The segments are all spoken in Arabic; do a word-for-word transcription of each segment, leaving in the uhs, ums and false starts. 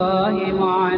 الله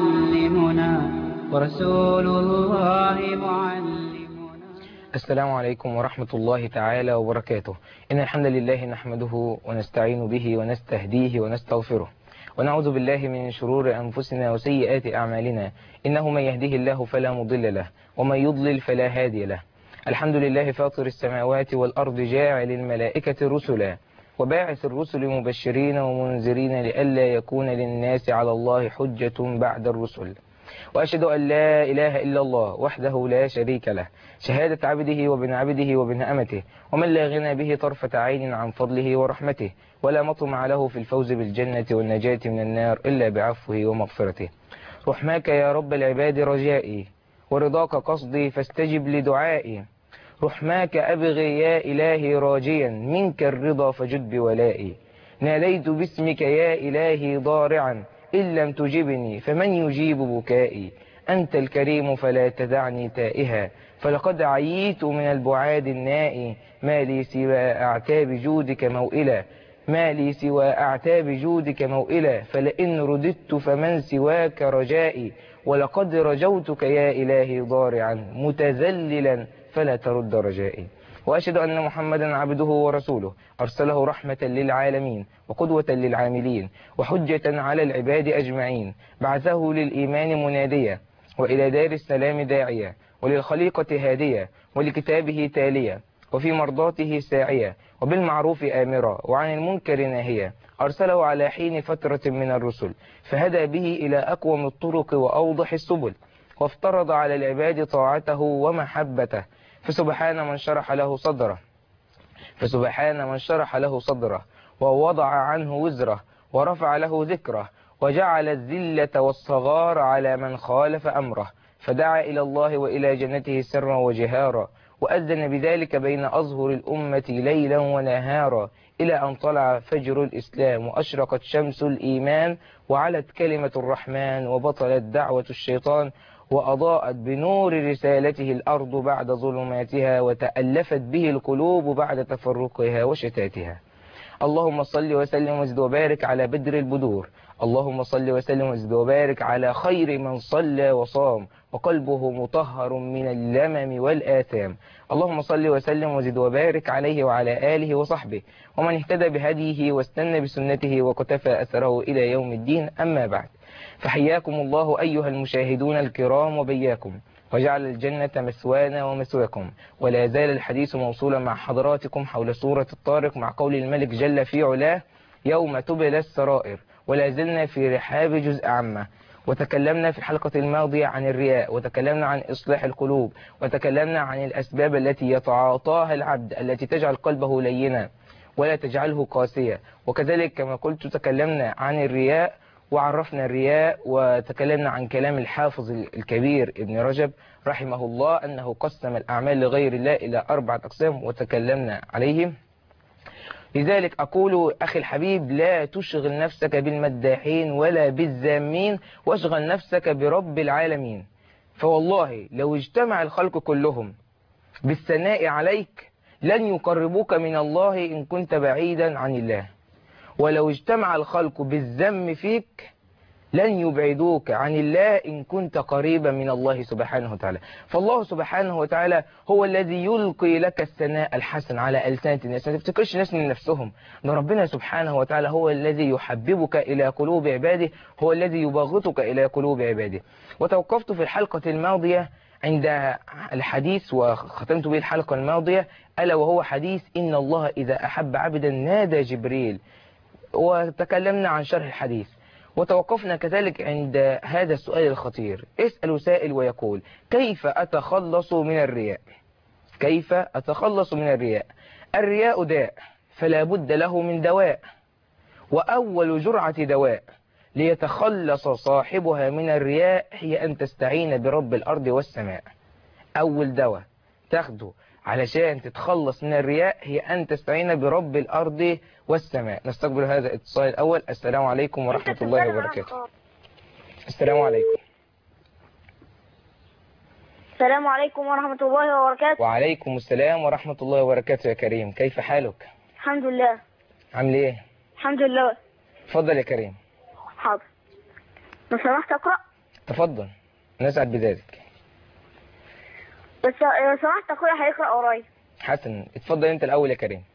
معلمنا ورسول الله معلمنا. السلام عليكم ورحمة الله تعالى وبركاته. إن الحمد لله نحمده ونستعين به ونستهديه ونستغفره ونعوذ بالله من شرور أنفسنا وسيئات أعمالنا. إنه من يهده الله فلا مضل له ومن يضلل فلا هادي له. الحمد لله فاطر السماوات والأرض جاعل الملائكة رسلا وباعث الرسل مبشرين ومنذرين لئلا يكون للناس على الله حجة بعد الرسل. وأشهد أن لا إله إلا الله وحده لا شريك له شهادة عبده وابن عبده وابن أمته ومن لا غنى به طرفة عين عن فضله ورحمته ولا مطمع له في الفوز بالجنة والنجاة من النار إلا بعفوه ومغفرته. رحماك يا رب العباد رجائي ورضاك قصدي فاستجب لدعائي. رحماك أبغي يا إلهي راجيا منك الرضا فجد بولائي. ناليت باسمك يا إلهي ضارعا إن لم تجبني فمن يجيب بكائي. أنت الكريم فلا تدعني تائها فلقد عييت من البعاد النائي. ما لي سوى أعتاب جودك موئلا ما لي سوى أعتاب جودك موئلا فلئن رددت فمن سواك رجائي. ولقد رجوتك يا إلهي ضارعا متذللا فلا ترد رجائي. وأشهد أن محمدا عبده ورسوله أرسله رحمة للعالمين وقدوة للعاملين وحجة على العباد أجمعين. بعثه للإيمان مناديا وإلى دار السلام داعيا وللخليقة هاديا ولكتابه تاليا وفي مرضاته ساعيا وبالمعروف آمرا وعن المنكر ناهيا. أرسله على حين فترة من الرسل فهدى به إلى أقوم الطرق وأوضح السبل وافترض على العباد طاعته ومحبته. فسبحان من شرح له صدره فسبحان من شرح له صدره ووضع عنه وزره ورفع له ذكره وجعل الذلة والصغار على من خالف أمره. فدعا إلى الله وإلى جنته سرا وجهارا وأذن بذلك بين أظهر الأمة ليلا ونهارا إلى أن طلع فجر الإسلام وأشرقت شمس الإيمان وعلت كلمة الرحمن وبطلت دعوة الشيطان وأضاءت بنور رسالته الأرض بعد ظلماتها وتألفت به القلوب بعد تفرقها وشتاتها. اللهم صل وسلم وزد وبارك على بدر البدور. اللهم صل وسلم وزد وبارك على خير من صلى وصام وقلبه مطهر من اللمم والآثام. اللهم صل وسلم وزد وبارك عليه وعلى آله وصحبه ومن اهتدى بهديه واستنى بسنته وقتفى أثره إلى يوم الدين. أما بعد، فحياكم الله أيها المشاهدون الكرام وبياكم وجعل الجنة مثوانا ومثواكم. ولا زال الحديث موصولا مع حضراتكم حول سورة الطارق مع قول الملك جل في علاه يوم تبلى السرائر. ولا زلنا في رحاب جزء عامة وتكلمنا في الحلقة الماضية عن الرياء وتكلمنا عن إصلاح القلوب وتكلمنا عن الأسباب التي يتعاطاها العبد التي تجعل قلبه لينا ولا تجعله قاسيا. وكذلك كما قلت تكلمنا عن الرياء وعرفنا الرياء وتكلمنا عن كلام الحافظ الكبير ابن رجب رحمه الله أنه قسم الأعمال لغير الله إلى أربعة أقسام وتكلمنا عليهم. لذلك أقول أخي الحبيب لا تشغل نفسك بالمداحين ولا بالذامين واشغل نفسك برب العالمين. فوالله لو اجتمع الخلق كلهم بالثناء عليك لن يقربوك من الله إن كنت بعيدا عن الله، ولو اجتمع الخلق بالذم فيك لن يبعدوك عن الله إن كنت قريبا من الله سبحانه وتعالى. فالله سبحانه وتعالى هو الذي يلقي لك الثناء الحسن على ألسنة الناس. ما تفتكرش ناس من نفسهم، ان ربنا سبحانه وتعالى هو الذي يحببك إلى قلوب عباده، هو الذي يبغضك إلى قلوب عباده. وتوقفت في الحلقة الماضية عند الحديث وختمت به الحلقة الماضية ألا وهو حديث إن الله إذا أحب عبدا نادى جبريل، وتكلمنا عن شرح الحديث. وتوقفنا كذلك عند هذا السؤال الخطير. اسأل سائل ويقول كيف أتخلص من الرياء؟ كيف أتخلص من الرياء؟ الرياء داء فلا بد له من دواء، وأول جرعة دواء ليتخلص صاحبها من الرياء هي أن تستعين برب الأرض والسماء. أول دواء تاخده علشان تتخلص من الرياء هي أن تستعين برب الأرض والسماء. نستقبل هذا الاتصال الأول. السلام عليكم ورحمة الله وبركاته. السلام عليكم. السلام عليكم ورحمة الله وبركاته. وعليكم السلام ورحمة الله وبركاته. يا كريم كيف حالك؟ الحمد لله. عامل ايه؟ الحمد لله. اتفضل يا كريم. حاضر. لو سمحت أقرأ. تفضل، نسعد بذلك. بس لو سمحت أخويا هيقرأ ورايا. حسن، اتفضل انت الاول يا كريم.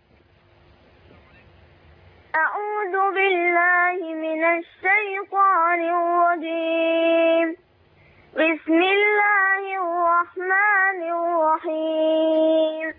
أعوذ بالله من الشيطان الرجيم. بسم الله الرحمن الرحيم.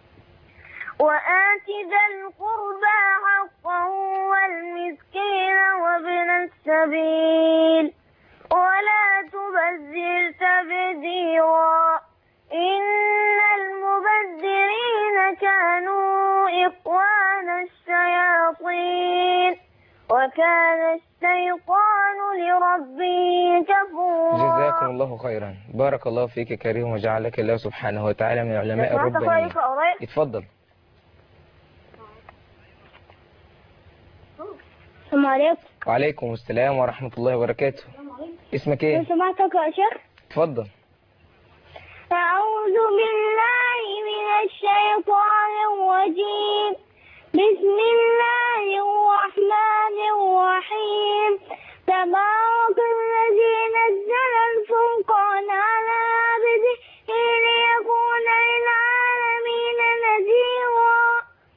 وآت ذا القربى حقه والمسكين وابن السبيل ولا تبذر تبذيرا إن المبذرين كانوا إخوان الشياطين وكان الشيطان لربه كفورا. جزاكم الله خيرا، بارك الله فيك يا كريم وجعلك الله سبحانه وتعالى من العلماء الربانيين. اتفضل. السلام عليكم. وعليكم السلام ورحمة الله وبركاته. اسمك ايه؟ لو سمحت أقرأ يا شيخ. اتفضل. أعوذ بالله من الشيطان الرجيم. بسم الله الرحمن الرحيم. تبارك الذي نزل الفرقان على عبده ليكون للعالمين نذيرا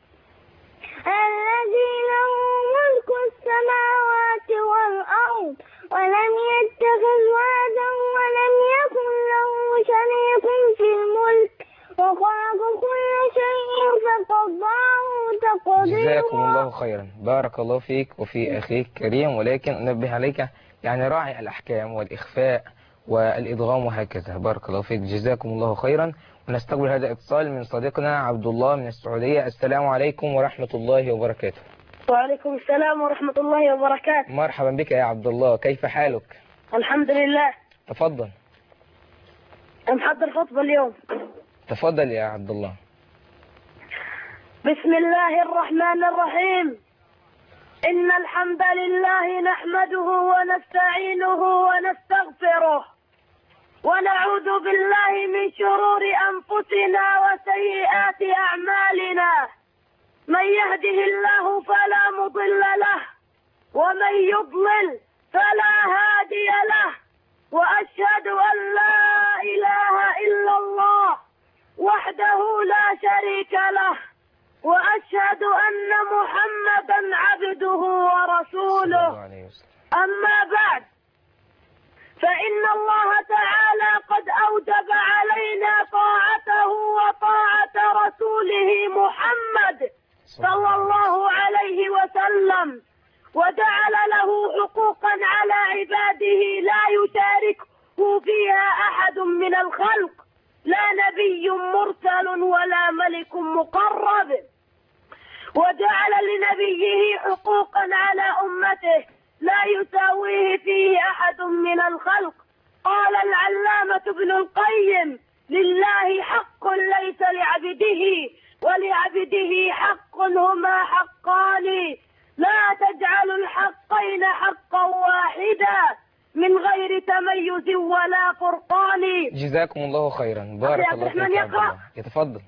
الذي له ملك السماوات والأرض ولم يتخذ ولدا ولم يكن له شريك في الملك وخلق كل شيء فقضاه تقديرا. جزاكم الله خيرا، بارك الله فيك وفي أخيك كريم، ولكن أنبه عليك يعني راعي الأحكام والإخفاء والإدغام وهكذا. بارك الله فيك، جزاكم الله خيرا. ونستقبل هذا الاتصال من صديقنا عبد الله من السعودية. السلام عليكم ورحمة الله وبركاته. وعليكم السلام ورحمة الله وبركاته. مرحبا بك يا عبد الله، كيف حالك؟ الحمد لله. تفضل. محضر خطبة اليوم. تفضل يا عبد الله. بسم الله الرحمن الرحيم. إن الحمد لله نحمده ونستعينه ونستغفره ونعوذ بالله من شرور أنفسنا وسيئات أعمالنا. من يهده الله فلا مضل له ومن يضلل فلا هادي له وأشهد أن لا إله إلا الله وحده لا شريك له وأشهد أن محمدا عبده ورسوله. أما بعد، فإن الله تعالى قد أوجب علينا طاعته وطاعة رسوله محمد صلى الله عليه وسلم وجعل له حقوقا على عباده لا يشاركه فيها أحد من الخلق، لا نبي مرسل ولا ملك مقرب، وجعل لنبيه حقوقا على أمته لا يساويه فيه أحد من الخلق. قال العلامة ابن القيم: لله حق ليس لعبده ولعبده حق هما حقان، لا تجعلوا الحقين حقا واحدا من غير تميز ولا فرقان. جزاكم الله خيرا، بارك الله فيك يا عبد الله. يتفضل.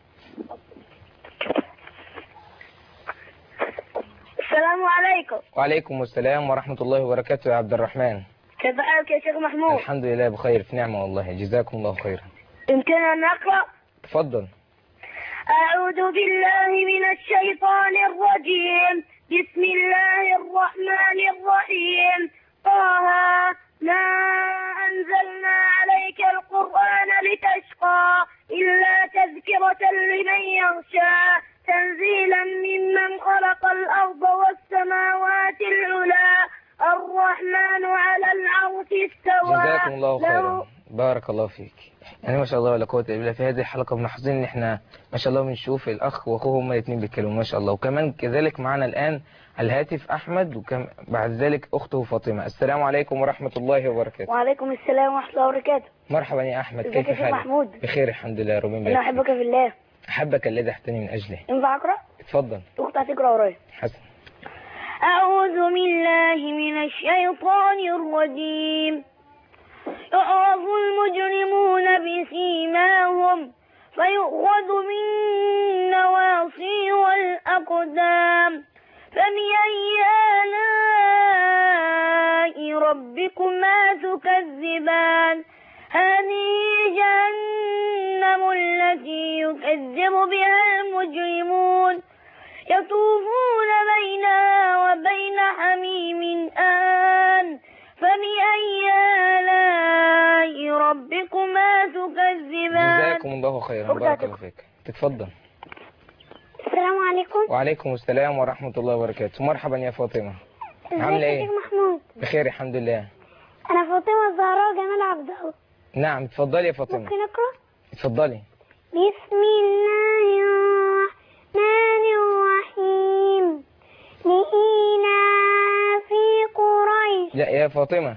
السلام عليكم. وعليكم السلام ورحمة الله وبركاته يا عبد الرحمن. كيف حالك يا شيخ محمود؟ الحمد لله بخير في نعمة والله، جزاكم الله خيرا. يمكن أن أقرأ؟ تفضل. أعوذ بالله من الشيطان الرجيم. بسم الله الرحمن الرحيم. طه ما أنزلنا عليك القرآن لتشقى إلا تذكرة لمن يخشى تنزيلا ممن خلق الأرض والسماوات العلى الرحمن على العرش استوى. جزاكم الله خيرا، بارك الله فيك. يعني ما شاء الله ولا قوة إلا بالله، في هذه الحلقة ملاحظين إن إحنا ما شاء الله بنشوف الأخ وأخوه هما الاثنين بيتكلموا ما شاء الله، وكمان كذلك معنا الآن على الهاتف أحمد، وبعد ذلك أخته فاطمة. السلام عليكم ورحمة الله وبركاته. وعليكم السلام ورحمة الله وبركاته. مرحبا يا أحمد، كيف حالك؟ حالك؟ محمود بخير الحمد لله، ربنا يبارك أنا فيك. أحبك في الله. أحبك الذي أحببتني من أجله. ينفع أقرأ؟ اتفضل. أخت هتقرأ ورايا. حسن. أعوذ بالله من الشيطان الرجيم. يعرف المجرمون بسيماهم فيؤخذ بالنواصي والأقدام فبأي آلاء ربكما تكذبان هذه جهنم التي يكذب بها المجرمون يطوفون بينها وبين حميم آن فبأي آلاء ربكما تكذبان. جزاكم الله خيرا، بارك الله فيك. تتفضل. السلام عليكم. وعليكم السلام ورحمة الله وبركاته. مرحبا يا فاطمة، عاملة ايه؟ ازيك يا محمود؟ بخير الحمد لله. أنا فاطمة الزهراء جمال عبده. نعم اتفضلي يا فاطمة. ممكن أقرأ؟ اتفضلي. بسم الله الرحمن الرحيم لإيلاف قريش. لا يا فاطمة،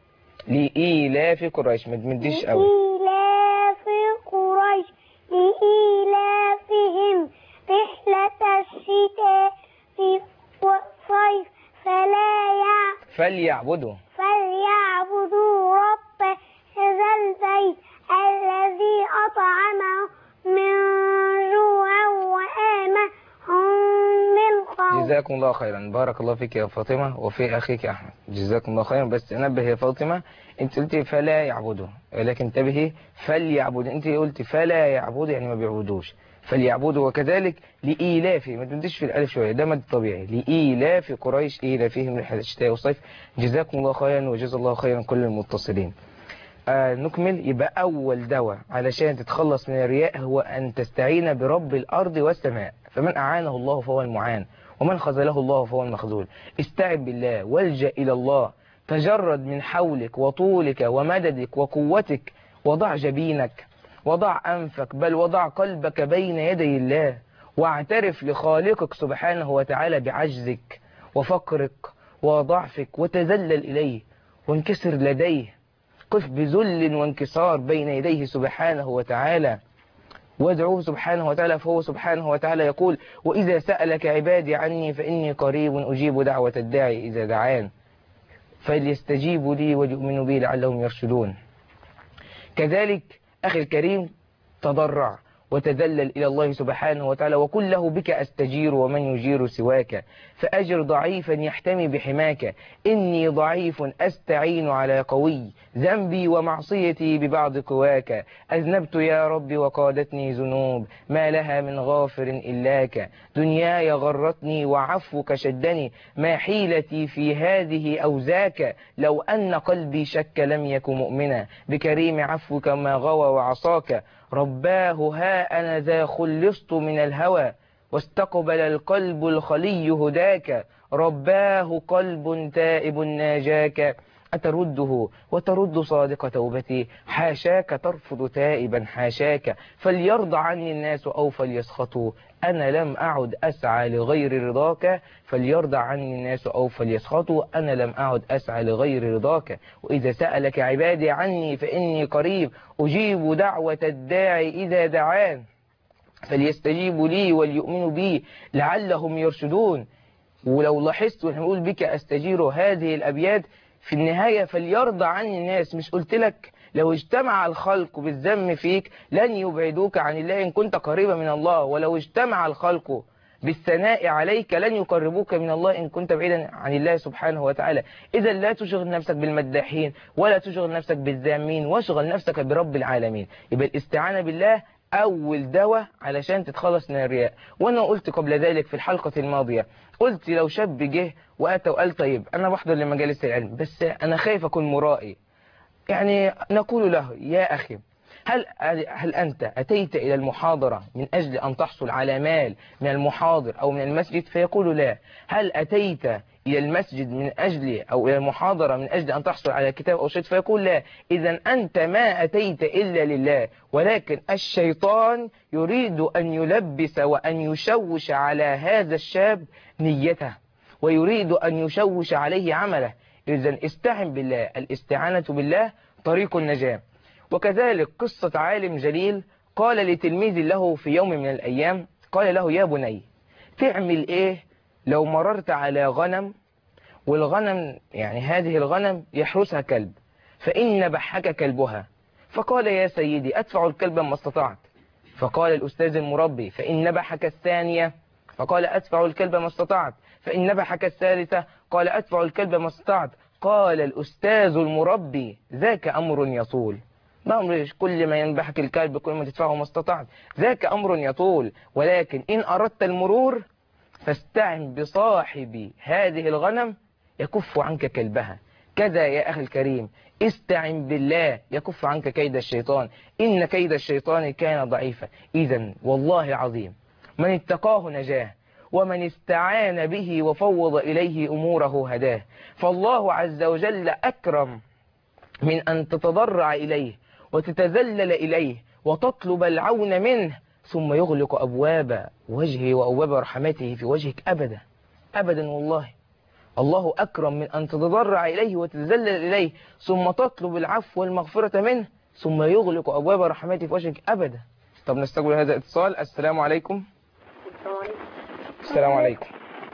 لإيلاف قريش، ما تمديش قوي. لإيلاف قريش لإيلافهم رحلة الشتاء والصيف فلا يع فليعبدوا فليعبدوا رب هذا البيت الذي أطعمه من جوع وآمنهم من خوف. جزاكم الله خيرا، بارك الله فيك يا فاطمة وفي أخيك أحمد. جزاكم الله خيرا. بس انبه يا فاطمة، انت قلتي فلا يعبدوا، لكن انتبهي فليعبدوا. انت قلتي فلا يعبدوا يعني ما بيعبدوش، فليعبدوا. وكذلك لإيلاف، ما تمديش في الألف شوية، ده مد طبيعي. لإيلاف قريش إيلافهم رحلة الشتاء والصيف. جزاكم الله خيرا وجزا الله خيرا كل المتصلين. آه نكمل. يبقى أول دواء علشان تتخلص من الرياء هو أن تستعين برب الأرض والسماء، فمن أعانه الله فهو المعان ومن خذله الله فهو المخذول. استعن بالله والجأ إلى الله، تجرد من حولك وطولك ومددك وقوتك، وضع جبينك وضع أنفك بل وضع قلبك بين يدي الله، واعترف لخالقك سبحانه وتعالى بعجزك وفقرك وضعفك، وتذلل إليه وانكسر لديه. قف بذل وانكسار بين يديه سبحانه وتعالى، وادعوه سبحانه وتعالى، فهو سبحانه وتعالى يقول: وإذا سألك عبادي عني فإني قريب أجيب دعوة الداعي إذا دعان فليستجيبوا لي وليؤمنوا بي لعلهم يرشدون. كذلك أخي الكريم، تضرع وتذلل إلى الله سبحانه وتعالى، وقل له: بك أستجير ومن يجير سواك، فأجر ضعيفا يحتمي بحماك، إني ضعيف أستعين على قوي، ذنبي ومعصيتي ببعض قواك، أذنبت يا رب وقادتني ذنوب، ما لها من غافر إلاك، دنياي غرتني وعفوك شدني، ما حيلتي في هذه أوزاك، لو أن قلبي شك لم يك مؤمنا، بكريم عفوك ما غوى وعصاك، رباه ها أنا ذا خلصت من الهوى، واستقبل القلب الخلي هداك، رباه قلب تائب ناجاك، أترده وترد صادق توبتي، حاشاك ترفض تائبا حاشاك، فليرضى عني الناس أو فليسخطوا، أنا لم أعد أسعى لغير رضاك، فليرضى عني الناس أو فليسخطوا، أنا لم أعد أسعى لغير رضاك، وإذا سألك عبادي عني فإني قريب أجيب دعوة الداعي إذا دعان فليستجيبوا لي وليؤمنوا بي لعلهم يرشدون. ولو لاحظت ونحن نقول بك أستجير هذه الأبيات في النهاية فليرضى عني الناس، مش قلت لك لو اجتمع الخلق بالذم فيك لن يبعدوك عن الله إن كنت قريبا من الله، ولو اجتمع الخلق بالثناء عليك لن يقربوك من الله إن كنت بعيدا عن الله سبحانه وتعالى. إذا لا تشغل نفسك بالمداحين ولا تشغل نفسك بالذامين، واشغل نفسك برب العالمين. يبقى الاستعانة بالله أول دواء علشان تتخلص من الرياء. وأنا قلت قبل ذلك في الحلقة الماضية، قلت لو شاب جه وأتى وقال: طيب أنا بحضر لمجالس العلم بس أنا خايف أكون مرائي، يعني نقول له: يا أخي، هل هل أنت أتيت إلى المحاضرة من أجل أن تحصل على مال من المحاضر أو من المسجد؟ فيقول: لا. هل أتيت إلى المسجد من أجل أو إلى المحاضرة من أجل أن تحصل على كتاب أو شيء؟ فيقول: لا. إذا أنت ما أتيت إلا لله، ولكن الشيطان يريد أن يلبس وأن يشوش على هذا الشاب نيته، ويريد أن يشوش عليه عمله. إذا استعن بالله، الاستعانة بالله طريق النجاة. وكذلك قصة عالم جليل قال لتلميذ له في يوم من الأيام، قال له: يا بني، تعمل إيه لو مررت على غنم والغنم يعني هذه الغنم يحرسها كلب فإن نبحك كلبها؟ فقال: يا سيدي، أدفع الكلب ما استطعت. فقال الأستاذ المربي: فإن نبحك الثانية؟ فقال: أدفع الكلب ما استطعت. فإن نبحك الثالثة؟ قال: أدفع الكلب ما استطعت. قال الأستاذ المربي ذاك أمر يطول. ما أمر كل ما ينبحك الكلب كل ما تدفعه ما استطعت، ذاك أمر يطول، ولكن إن أردت المرور فاستعن بصاحب هذه الغنم يكف عنك كلبها. كذا يا أخي الكريم، استعن بالله يكف عنك كيد الشيطان، إن كيد الشيطان كان ضعيفا. إذا والله العظيم من اتقاه نجاه، ومن استعان به وفوض إليه أموره هداه. فالله عز وجل أكرم من أن تتضرع إليه وتتذلل إليه وتطلب العون منه ثم يغلق أبواب وجهه وأبواب رحمته في وجهك أبدا أبدا. والله الله أكرم من أن تتضرع إليه وتتذلل إليه ثم تطلب العفو والمغفرة منه ثم يغلق أبواب رحمته في وجهك أبدا. طب نستقبل هذا الاتصال. السلام عليكم. السلام عليكم.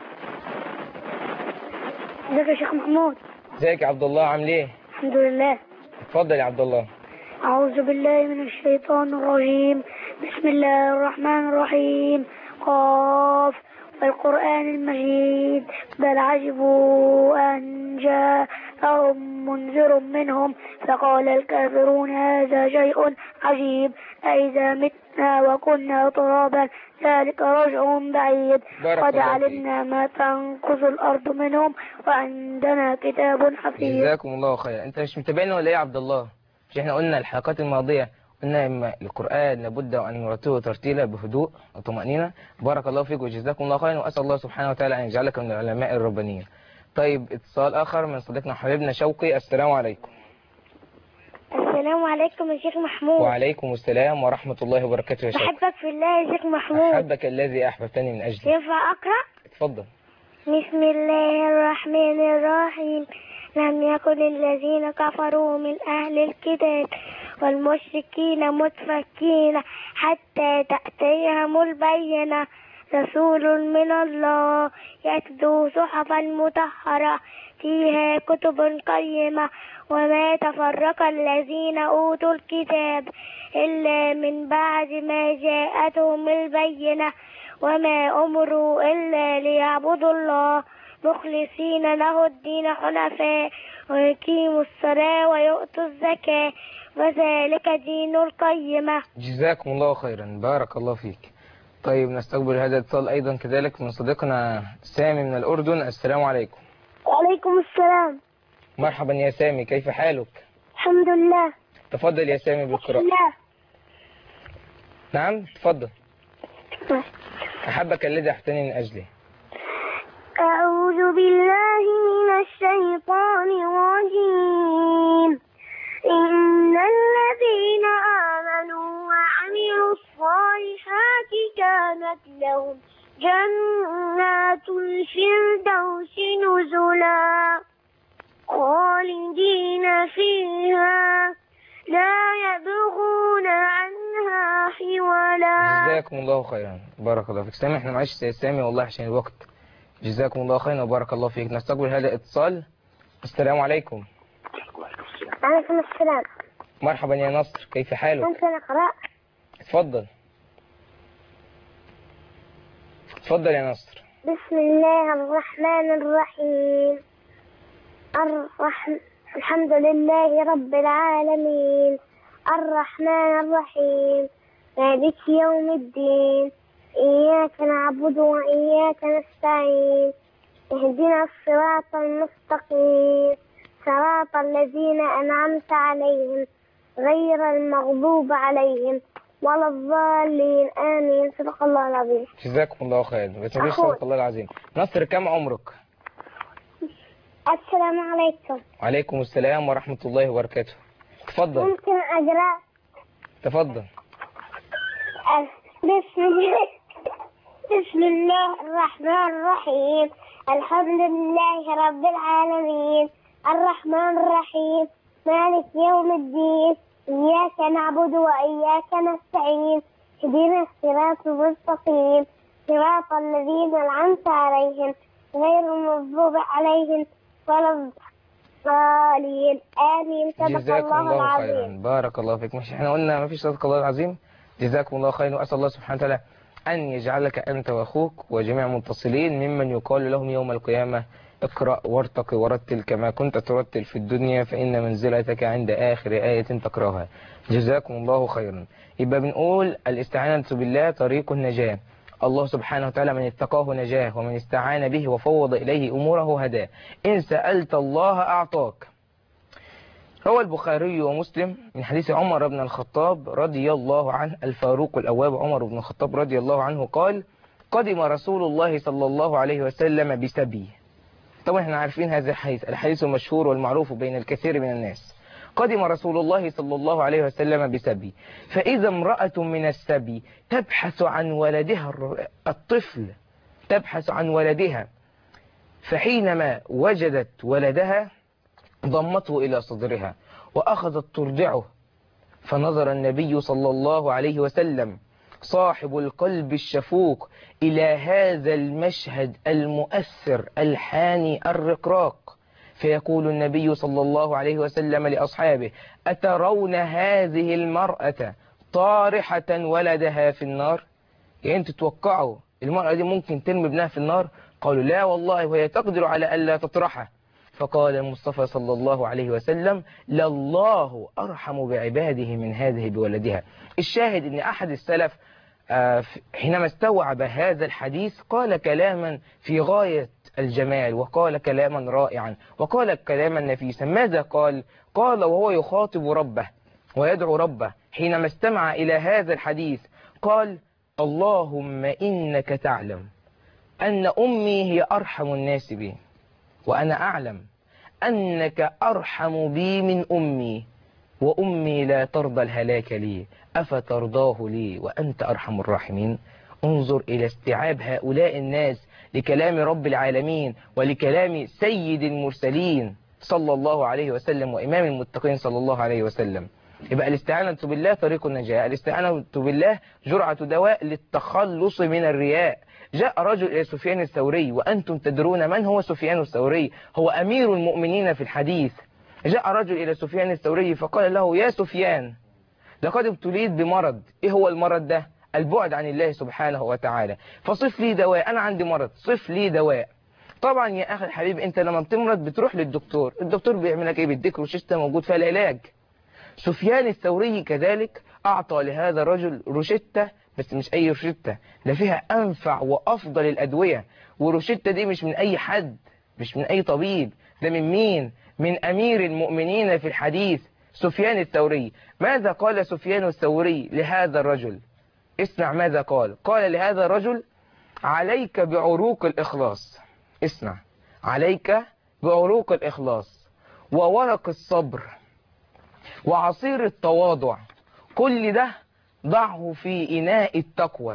ازيك يا شيخ محمود؟ ازيك يا عبد الله، عامل ايه؟ الحمد لله. اتفضل يا عبد الله. أعوذ بالله من الشيطان الرجيم. بسم الله الرحمن الرحيم. قاف والقرآن المجيد بل عجبوا أن جاءهم منذر منهم فقال الكافرون هذا شيء عجيب أئذا متنا وكنا ترابا ذلك رجع بعيد قد علمنا ما تنقص الأرض منهم وعندنا كتاب حفيظ. جزاكم الله خيرا. انت مش متابعنا ولا ايه يا عبد الله؟ مش احنا قلنا الحلقات الماضية قلنا إما القرآن لابد أن نرتله ترتيلا بهدوء وطمأنينة. بارك الله فيك وجزاكم الله خيرا، وأسأل الله سبحانه وتعالى أن يجعلك من العلماء الربانيين. طيب اتصال آخر من صديقنا حبيبنا شوقي. السلام عليكم. السلام عليكم يا شيخ محمود. وعليكم السلام ورحمة الله وبركاته يا شيخ. بحبك في الله يا شيخ محمود. أحبك الذي أحببتني من أجله. ينفع أقرأ؟ اتفضل. بسم الله الرحمن الرحيم. لم يكن الذين كفروا من أهل الكتاب والمشركين متفكين حتى تأتيهم البينة رسول من الله يتلو صحفا مطهرة فيها كتب قيمة وما تفرق الذين أوتوا الكتاب إلا من بعد ما جاءتهم البينة وما أمروا إلا ليعبدوا الله مخلصين له الدين حنفاء ويقيموا الصلاة ويؤتوا الزكاة وذلك دين القيمة. جزاكم الله خيرا، بارك الله فيك. طيب نستقبل هذا الاتصال أيضا كذلك من صديقنا سامي من الأردن. السلام عليكم. وعليكم السلام. مرحبا يا سامي، كيف حالك؟ الحمد لله. تفضل يا سامي بالقراءة. لا. نعم تفضل. أحبك الذي أحببتني من أجله. أعوذ بالله من الشيطان الرجيم. إن الذين آمنوا وعملوا الصالحات كانت لهم جنات الفردوس نزلا خالدين فيها لا يبغون عنها حولا. جزاكم الله خيرا، بارك الله فيك. سامي احنا معلش يا سامي والله عشان الوقت. جزاكم الله خيرا وبارك الله فيك. نستقبل هذا الاتصال. السلام عليكم. عليكم السلام. مرحبا يا نصر، كيف حالك؟ ممكن أقرأ؟ اتفضل اتفضل يا نصر. بسم الله الرحمن الرحيم. الرحم... الحمد لله رب العالمين الرحمن الرحيم مالك يوم الدين إياك نعبد وإياك نستعين اهدنا الصراط المستقيم صراط الذين أنعمت عليهم غير المغضوب عليهم ولا الضالين آمين. صدق الله العظيم. جزاكم الله خير. بس مفيش صدق الله العظيم. نصر كم عمرك؟ السلام عليكم. وعليكم السلام ورحمة الله وبركاته. تفضل. ممكن أقرأ؟ تفضل. بسم الله بسم الله الرحمن الرحيم الحمد لله رب العالمين الرحمن الرحيم مالك يوم الدين إياك نعبد وإياك نستعين اهدنا الصراط المستقيم صراط الذين أنعمت عليهم غير المغضوب عليهم ولا الضالين آمين. صدق جزاكم الله الله العظيم. خيرا، بارك الله فيك. مش احنا قلنا ما فيش صدق الله العظيم؟ جزاكم الله خيرا، وأسأل الله سبحانه وتعالى أن يجعلك أنت وأخوك وجميع المتصلين ممن يقال لهم يوم القيامة اقرأ وارتقي ورتل كما كنت ترتل في الدنيا فإن منزلتك عند آخر آية تقرأها. جزاكم الله خيرا. يبقى بنقول الاستعانة بالله طريق النجاة. الله سبحانه وتعالى من اتقاه نجاه، ومن استعان به وفوض إليه أموره هداه. إن سألت الله أعطاك. روى البخاري ومسلم من حديث عمر بن الخطاب رضي الله عنه، الفاروق الأواب عمر بن الخطاب رضي الله عنه قال: قدم رسول الله صلى الله عليه وسلم بسبي. طبعا احنا عارفين هذا الحديث، الحديث المشهور والمعروف بين الكثير من الناس. قدم رسول الله صلى الله عليه وسلم بسبي، فإذا امرأة من السبي تبحث عن ولدها الطفل، تبحث عن ولدها، فحينما وجدت ولدها ضمته إلى صدرها وأخذت ترضعه، فنظر النبي صلى الله عليه وسلم صاحب القلب الشفوق إلى هذا المشهد المؤثر الحاني الرقراق، فيقول النبي صلى الله عليه وسلم لأصحابه: أترون هذه المرأة طارحة ولدها في النار؟ يعني انتوا تتوقعوا المرأة دي ممكن ترمي ابنها في النار؟ قالوا: لا والله، وهي تقدر على ألا تطرحه. فقال المصطفى صلى الله عليه وسلم: لله أرحم بعباده من هذه بولدها. الشاهد أن أحد السلف حينما استوعب هذا الحديث قال كلاما في غاية الجمال، وقال كلاما رائعا، وقال كلاما نفيسا. ماذا قال؟ قال وهو يخاطب ربه ويدعو ربه حينما استمع إلى هذا الحديث، قال: اللهم إنك تعلم أن أمي هي أرحم الناس بي، وأنا أعلم أنك أرحم بي من أمي، وأمي لا ترضى الهلاك لي، أفترضاه لي وأنت أرحم الراحمين؟ انظر إلى استيعاب هؤلاء الناس لكلام رب العالمين ولكلام سيد المرسلين صلى الله عليه وسلم وإمام المتقين صلى الله عليه وسلم. يبقى الاستعانة بالله طريق النجاة، الاستعانة بالله جرعة دواء للتخلص من الرياء. جاء رجل إلى سفيان الثوري، وأنتم تدرون من هو سفيان الثوري، هو أمير المؤمنين في الحديث. جاء رجل إلى سفيان الثوري فقال له: يا سفيان، لقد ابتليت بمرض. إيه هو المرض ده؟ البعد عن الله سبحانه وتعالى، فصف لي دواء، أنا عندي مرض، صف لي دواء. طبعا يا أخي الحبيب، أنت لما بتمرض بتروح للدكتور، الدكتور بيعمل لك إيه؟ بيديك روشتة موجود فيها العلاج. سفيان الثوري كذلك أعطى لهذا الرجل روشتة، بس مش أي روشتة، ده فيها أنفع وأفضل الأدوية، والروشتة دي مش من أي حد، مش من أي طبيب، ده من مين؟ من أمير المؤمنين في الحديث سفيان الثوري. ماذا قال سفيان الثوري لهذا الرجل؟ اسمع ماذا قال. قال لهذا الرجل: عليك بعروق الإخلاص. اسمع: عليك بعروق الإخلاص وورق الصبر وعصير التواضع، كل ده ضعه في إناء التقوى،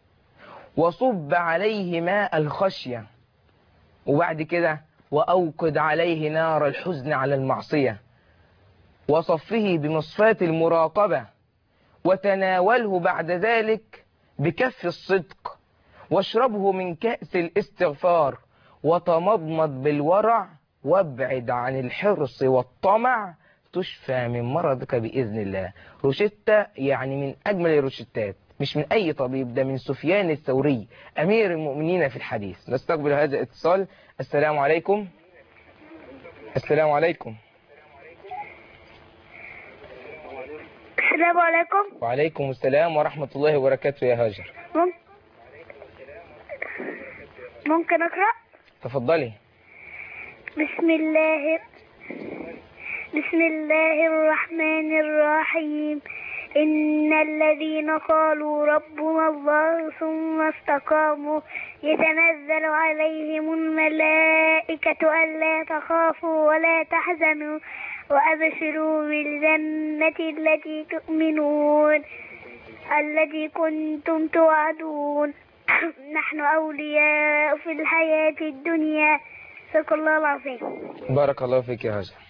وصب عليه ماء الخشية، وبعد كده وأوقد عليه نار الحزن على المعصية، وصفه بمصفات المراقبة، وتناوله بعد ذلك بكف الصدق، واشربه من كأس الاستغفار، وتمضمض بالورع، وابعد عن الحرص والطمع، تشفى من مرضك بإذن الله. روشتة يعني من أجمل الروشتات، مش من أي طبيب، ده من سفيان الثوري أمير المؤمنين في الحديث. نستقبل هذا الاتصال. السلام عليكم. السلام عليكم. السلام عليكم. وعليكم السلام ورحمة الله وبركاته يا هاجر. مم- ممكن أقرأ؟ تفضلي. بسم الله بسم الله الرحمن الرحيم. إن الذين قالوا ربنا الله ثم استقاموا يتنزل عليهم الملائكة ألا تخافوا ولا تحزنوا وأبشروا بالجنة التي تؤمنون التي كنتم توعدون نحن أولياء في الحياة الدنيا. صدق الله العظيم. بارك الله فيك يا هاجر.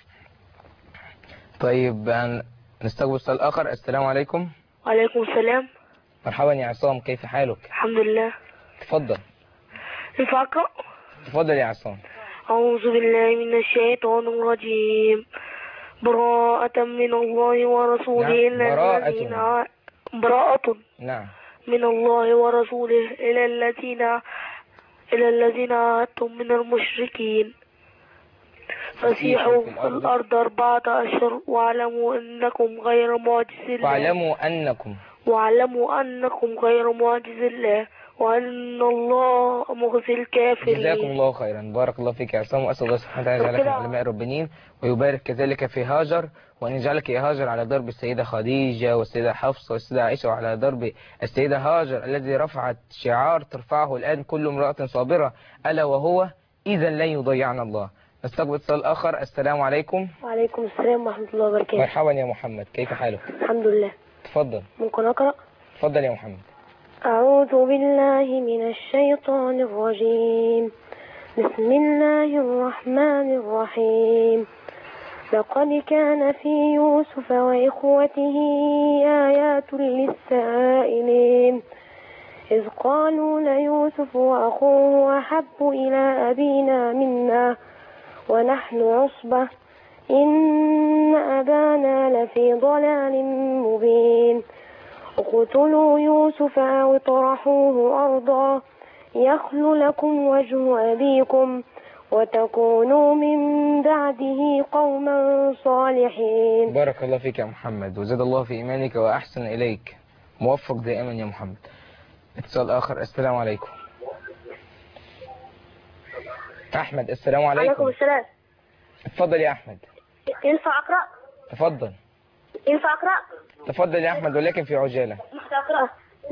طيب نستقبل سؤال آخر. السلام عليكم. وعليكم السلام. مرحبا يا عصام، كيف حالك؟ الحمد لله. تفضل. ينفع أقرأ؟ تفضل يا عصام. أعوذ بالله من الشيطان الرجيم. براءة من الله ورسوله نعم. إلى براءة. الذين ع- براءة نعم. من الله ورسوله إلى الذين إلى الذين عاهدتم من المشركين فسيحوا في الأرض أربعة أشهر واعلموا أنكم غير معجز الله واعلموا أنكم واعلموا أنكم غير معجز الله وأن الله مخزي الكافرين. جزاكم الله خيرا، بارك الله فيك يا عصام، وأسأل الله سبحانه وتعالى يجعلك من علماء الربانيين ويبارك كذلك في هاجر، وأن يجعلك يا هاجر على درب السيدة خديجة والسيدة حفصة والسيدة عائشة، وعلى درب السيدة هاجر الذي رفعت شعار ترفعه الآن كل امرأة صابرة، ألا وهو إذا لن يضيعنا الله. نستقبل اتصال آخر. السلام عليكم. وعليكم السلام ورحمة الله وبركاته. مرحبا يا محمد، كيف حالك؟ الحمد لله. تفضل. ممكن أقرأ؟ تفضل يا محمد. أعوذ بالله من الشيطان الرجيم. بسم الله الرحمن الرحيم. لقد كان في يوسف وإخوته آيات للسائلين إذ قالوا ليوسف وأخوه أحب إلى أبينا منا ونحن عصبة إن أبانا لفي ضلال مبين اقتلوا يوسف أو اطرحوه أرضا يخل لكم وجه أبيكم وتكونوا من بعده قوما صالحين. بارك الله فيك يا محمد وزاد الله في إيمانك وأحسن إليك، موفق دائما يا محمد. اتصال آخر. السلام عليكم. أحمد. السلام عليكم. عليكم السلام. تفضل يا أحمد. ينفع أقرأ؟ تفضل. ينفع أقرأ؟ تفضل يا أحمد ولكن في عجالة. محتاج أقرأ.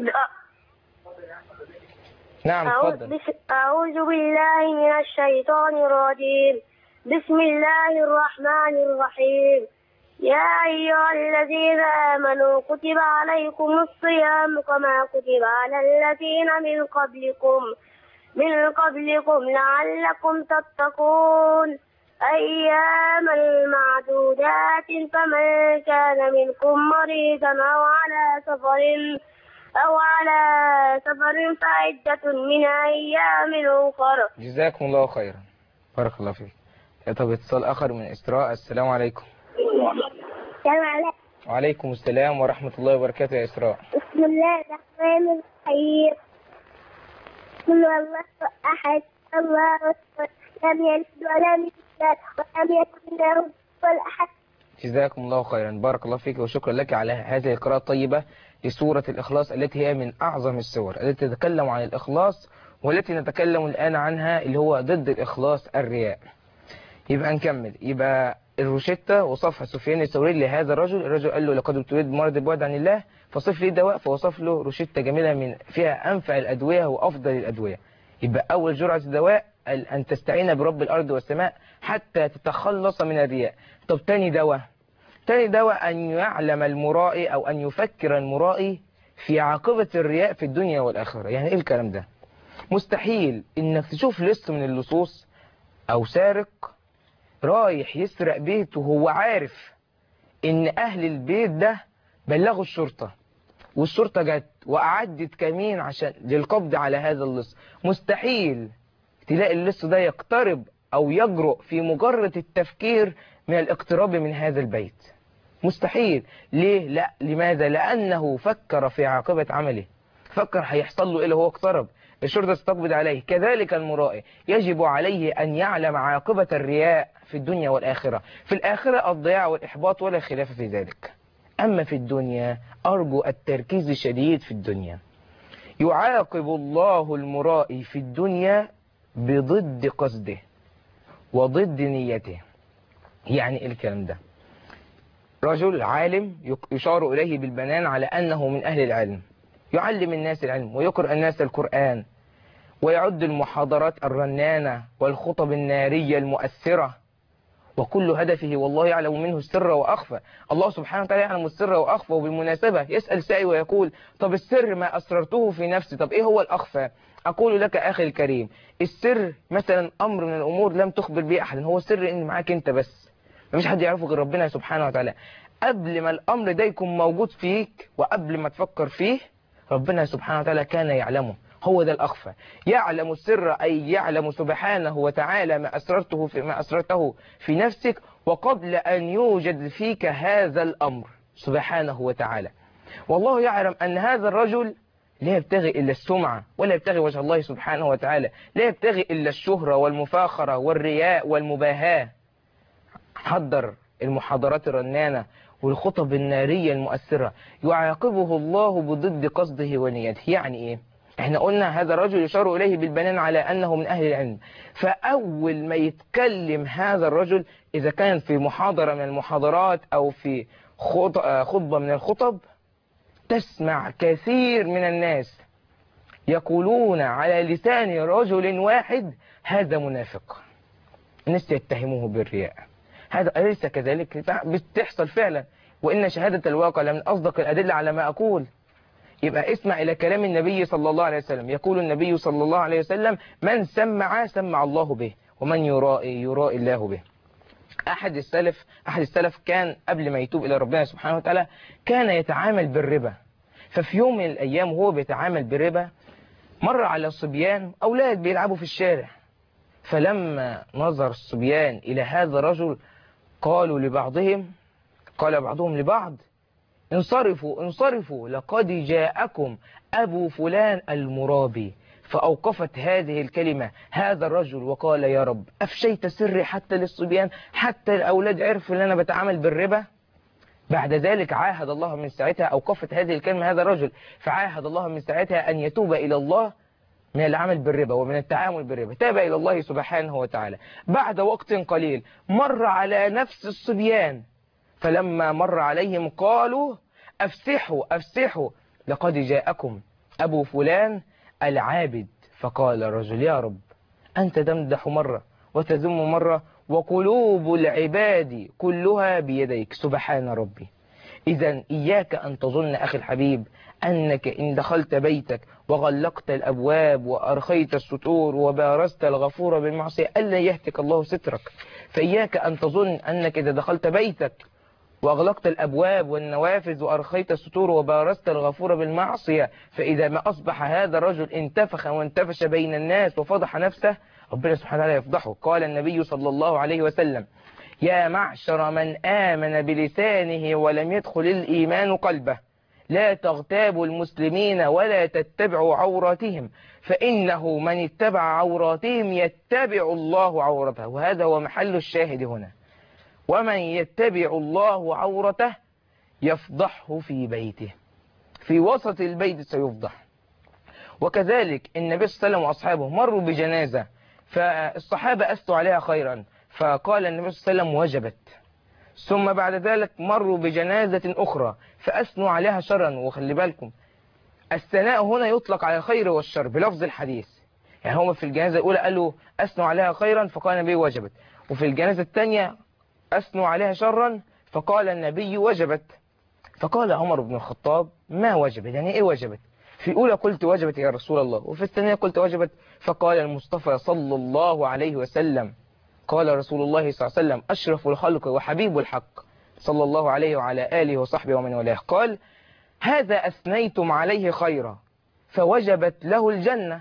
نعم تفضل. أعوذ بالله من الشيطان الرجيم. بسم الله الرحمن الرحيم. يا أيها الذين آمنوا كتب عليكم الصيام كما كتب على الذين من قبلكم من قبلكم لعلكم تتقون أياما معدودات فمن كان منكم مريضا أو على سفر أو على سفر فعدة من أيام أخرى. جزاكم الله خيرا، بارك الله فيك. طب اتصال آخر من إسراء. السلام عليكم. السلام عليكم. وعليكم السلام ورحمة الله وبركاته يا إسراء. بسم الله الرحمن الرحيم. قل الله أحد الله أكبر لم يلد ولم يولد ولم يكن له كفوا أحد. جزاكم الله خيرا، بارك الله فيك وشكرا لك على هذه القراءة الطيبة لسورة الإخلاص التي هي من أعظم السور التي تتكلم عن الإخلاص، والتي نتكلم الآن عنها اللي هو ضد الإخلاص الرياء. يبقى نكمل. يبقى الروشتة وصفها سفيان الثوري لهذا الرجل. الرجل قال له لقد ابتليت بمرض البعد عن الله فصف لي دواء، فوصف له روشتة جميلة من فيها أنفع الأدوية وأفضل الأدوية. يبقى أول جرعة دواء أن تستعين برب الأرض والسماء حتى تتخلص من الرياء. طب تاني دواء تاني دواء أن يعلم المرائي أو أن يفكر المرائي في عاقبة الرياء في الدنيا والآخرة. يعني إيه الكلام ده؟ مستحيل إنك تشوف لص من اللصوص أو سارق رايح يسرق بيت وهو عارف إن أهل البيت ده بلغوا الشرطة والشرطة جت وأعدت كمين عشان للقبض على هذا اللص. مستحيل تلاقي اللص ده يقترب أو يجرؤ في مجرد التفكير من الاقتراب من هذا البيت. مستحيل. ليه؟ لا. لماذا؟ لأنه فكر في عاقبة عمله، فكر هيحصل له إيه لو هو اقترب، الشرطة ستقبض عليه. كذلك المرائي يجب عليه أن يعلم عاقبة الرياء في الدنيا والآخرة. في الآخرة الضياع والإحباط ولا خلاف في ذلك. أما في الدنيا أرجو التركيز الشديد في الدنيا. يعاقب الله المرائي في الدنيا بضد قصده وضد نيته. يعني إيه الكلام ده؟ رجل عالم يشار إليه بالبنان على أنه من أهل العلم، يعلم الناس العلم ويقرأ الناس القرآن ويعد المحاضرات الرنانة والخطب النارية المؤثرة، وكل هدفه والله يعلم منه السر وأخفى. الله سبحانه وتعالى يعلم السر وأخفى. وبالمناسبة يسأل سائل ويقول طب السر ما أسررته في نفسي، طب إيه هو الأخفى؟ أقول لك أخي الكريم، السر مثلا أمر من الأمور لم تخبر به أحد، هو السر إن معاك أنت بس، مفيش حد يعرفه غير ربنا سبحانه وتعالى. قبل ما الأمر ده يكون موجود فيك وقبل ما تفكر فيه ربنا سبحانه وتعالى كان يعلمه. هو ده الأخفى. يعلم السر أي يعلم سبحانه وتعالى ما أسررته في ما أسررته في نفسك وقبل أن يوجد فيك هذا الأمر سبحانه وتعالى. والله يعلم أن هذا الرجل لا يبتغي إلا السمعة ولا يبتغي وجه الله سبحانه وتعالى، لا يبتغي إلا الشهرة والمفاخرة والرياء والمباهاة. حضر المحاضرات الرنانة والخطب النارية المؤثرة يعاقبه الله بضد قصده ونيته. يعني إيه؟ احنا قلنا هذا الرجل يشار إليه بالبنان على أنه من أهل العلم، فأول ما يتكلم هذا الرجل إذا كان في محاضرة من المحاضرات أو في خطبة من الخطب، تسمع كثير من الناس يقولون على لسان رجل واحد هذا منافق، الناس يتهموه بالرياء. هذا أليس كذلك؟ بتحصل فعلا، وإن شهادة الواقع لمن أصدق الأدلة على ما أقول. يبقى اسمع إلى كلام النبي صلى الله عليه وسلم. يقول النبي صلى الله عليه وسلم: من سمع سمع الله به، ومن يرائي يرائي الله به. أحد السلف أحد السلف كان قبل ما يتوب إلى ربنا سبحانه وتعالى كان يتعامل بالربا. ففي يوم من الأيام وهو بيتعامل بالربا مر على صبيان أولاد بيلعبوا في الشارع، فلما نظر الصبيان إلى هذا الرجل قالوا لبعضهم قال بعضهم لبعض: انصرفوا انصرفوا لقد جاءكم أبو فلان المرابي. فأوقفت هذه الكلمة هذا الرجل وقال: يا رب أفشيت سري حتى للصبيان، حتى الأولاد عرفوا أن أنا بتعامل بالربا. بعد ذلك عاهد الله من ساعتها، أوقفت هذه الكلمة هذا الرجل، فعاهد الله من ساعتها أن يتوب إلى الله من العمل بالربا ومن التعامل بالربا. تاب إلى الله سبحانه وتعالى. بعد وقت قليل مر على نفس الصبيان، فلما مر عليهم قالوا: أفسحوا أفسحوا لقد جاءكم أبو فلان العابد. فقال الرجل: يا رب أنت تمدح مرة وتذم مرة، وقلوب العباد كلها بيديك سبحان ربي. إذا إياك أن تظن أخي الحبيب أنك إن دخلت بيتك وغلقت الأبواب وأرخيت الستور وبارزت الغفور بالمعصية ألا يهتك الله سترك. فإياك أن تظن أنك إذا دخلت بيتك وأغلقت الأبواب والنوافذ وأرخيت الستور وبارزت الغفور بالمعصية، فإذا ما أصبح هذا الرجل انتفخ وانتفش بين الناس وفضح نفسه ربنا سبحانه وتعالى يفضحه. قال النبي صلى الله عليه وسلم: يا معشر من آمن بلسانه ولم يدخل الإيمان قلبه، لا تغتابوا المسلمين ولا تتبعوا عوراتهم، فإنه من اتبع عوراتهم يتبع الله عورته. وهذا هو محل الشاهد هنا. ومن يتبع الله عورته يفضحه في بيته، في وسط البيت سيفضح. وكذلك النبي صلى الله عليه وسلم وأصحابه مروا بجنازة، فالصحابة أثنوا عليها خيرا، فقال النبي صلى الله عليه وسلم: وجبت. ثم بعد ذلك مروا بجنازة أخرى فأثنوا عليها شرا. وخلي بالكم الثناء هنا يطلق على الخير والشر بلفظ الحديث. يعني هم في الجنازة الأولى قالوا أثنوا عليها خيرا فقال النبي وجبت، وفي الجنازة الثانية أثنوا عليها شرا فقال النبي وجبت. فقال عمر بن الخطاب: ما وجبت؟ يعني إيه وجبت؟ في الأولى قلت وجبت يا رسول الله، وفي الثانية قلت وجبت. فقال المصطفى صلى الله عليه وسلم: قال رسول الله صلى الله عليه وسلم: أشرف الخلق وحبيب الحق صلى الله عليه وعلى آله وصحبه ومن والاه، قال: هذا أثنيتم عليه خيرا فوجبت له الجنة،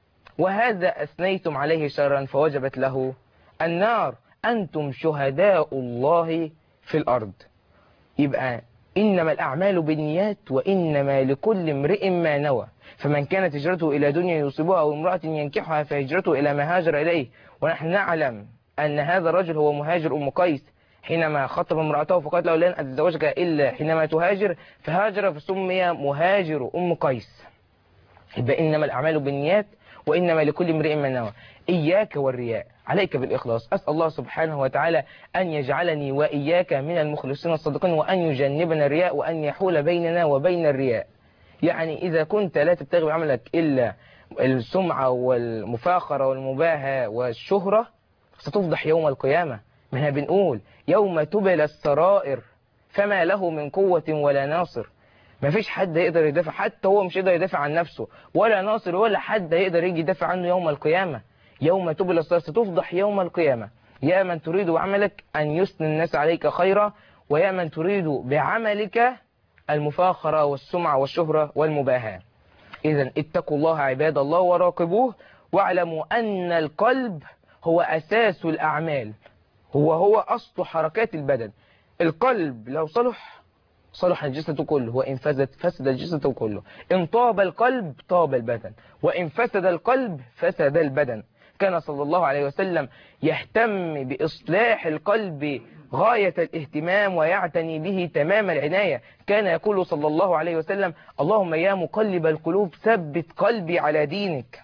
وهذا أثنيتم عليه شرا فوجبت له النار، أنتم شهداء الله في الأرض. يبقى إنما الأعمال بالنيات وإنما لكل امرئ ما نوى، فمن كانت هجرته إلى دنيا يصيبها أو امرأة ينكحها فهجرته إلى ما هاجر إليه. ونحن نعلم أن هذا الرجل هو مهاجر أم قيس، حينما خطب امرأته فقالت له: لن أتزوجك إلا حينما تهاجر، فهاجر فسمي مهاجر أم قيس. يبقى إنما الأعمال بالنيات وإنما لكل امرئ ما نوى. إياك والرياء، عليك بالإخلاص. أسأل الله سبحانه وتعالى أن يجعلني وإياك من المخلصين الصادقين، وأن يجنبنا الرياء، وأن يحول بيننا وبين الرياء. يعني إذا كنت لا تبتغي بعملك إلا السمعة والمفاخرة والمباهاة والشهرة ستفضح يوم القيامة. منها بنقول: يوم تبلى السرائر فما له من قوة ولا ناصر. ما فيش حد يقدر يدافع، حتى هو مش يقدر يدافع عن نفسه، ولا ناصر ولا حد يقدر يجي يدافع عنه يوم القيامة. يوم تبلى السرائر ستفضح يوم القيامة. يا من تريد بعملك أن يثني الناس عليك خيرا، ويا من تريد بعملك المفاخرة والسمعة والشهرة والمباهاة. إذن اتقوا الله عباد الله وراقبوه، واعلموا أن القلب هو أساس الأعمال، هو هو أصل حركات البدن. القلب لو صلح صلح الجسد كله، وإن فسد فسد الجسد كله. إن طاب القلب طاب البدن، وإن فسد القلب فسد البدن. كان صلى الله عليه وسلم يهتم بإصلاح القلب غاية الاهتمام ويعتني به تمام العناية. كان يقول صلى الله عليه وسلم: اللهم يا مقلب القلوب ثبت قلبي على دينك.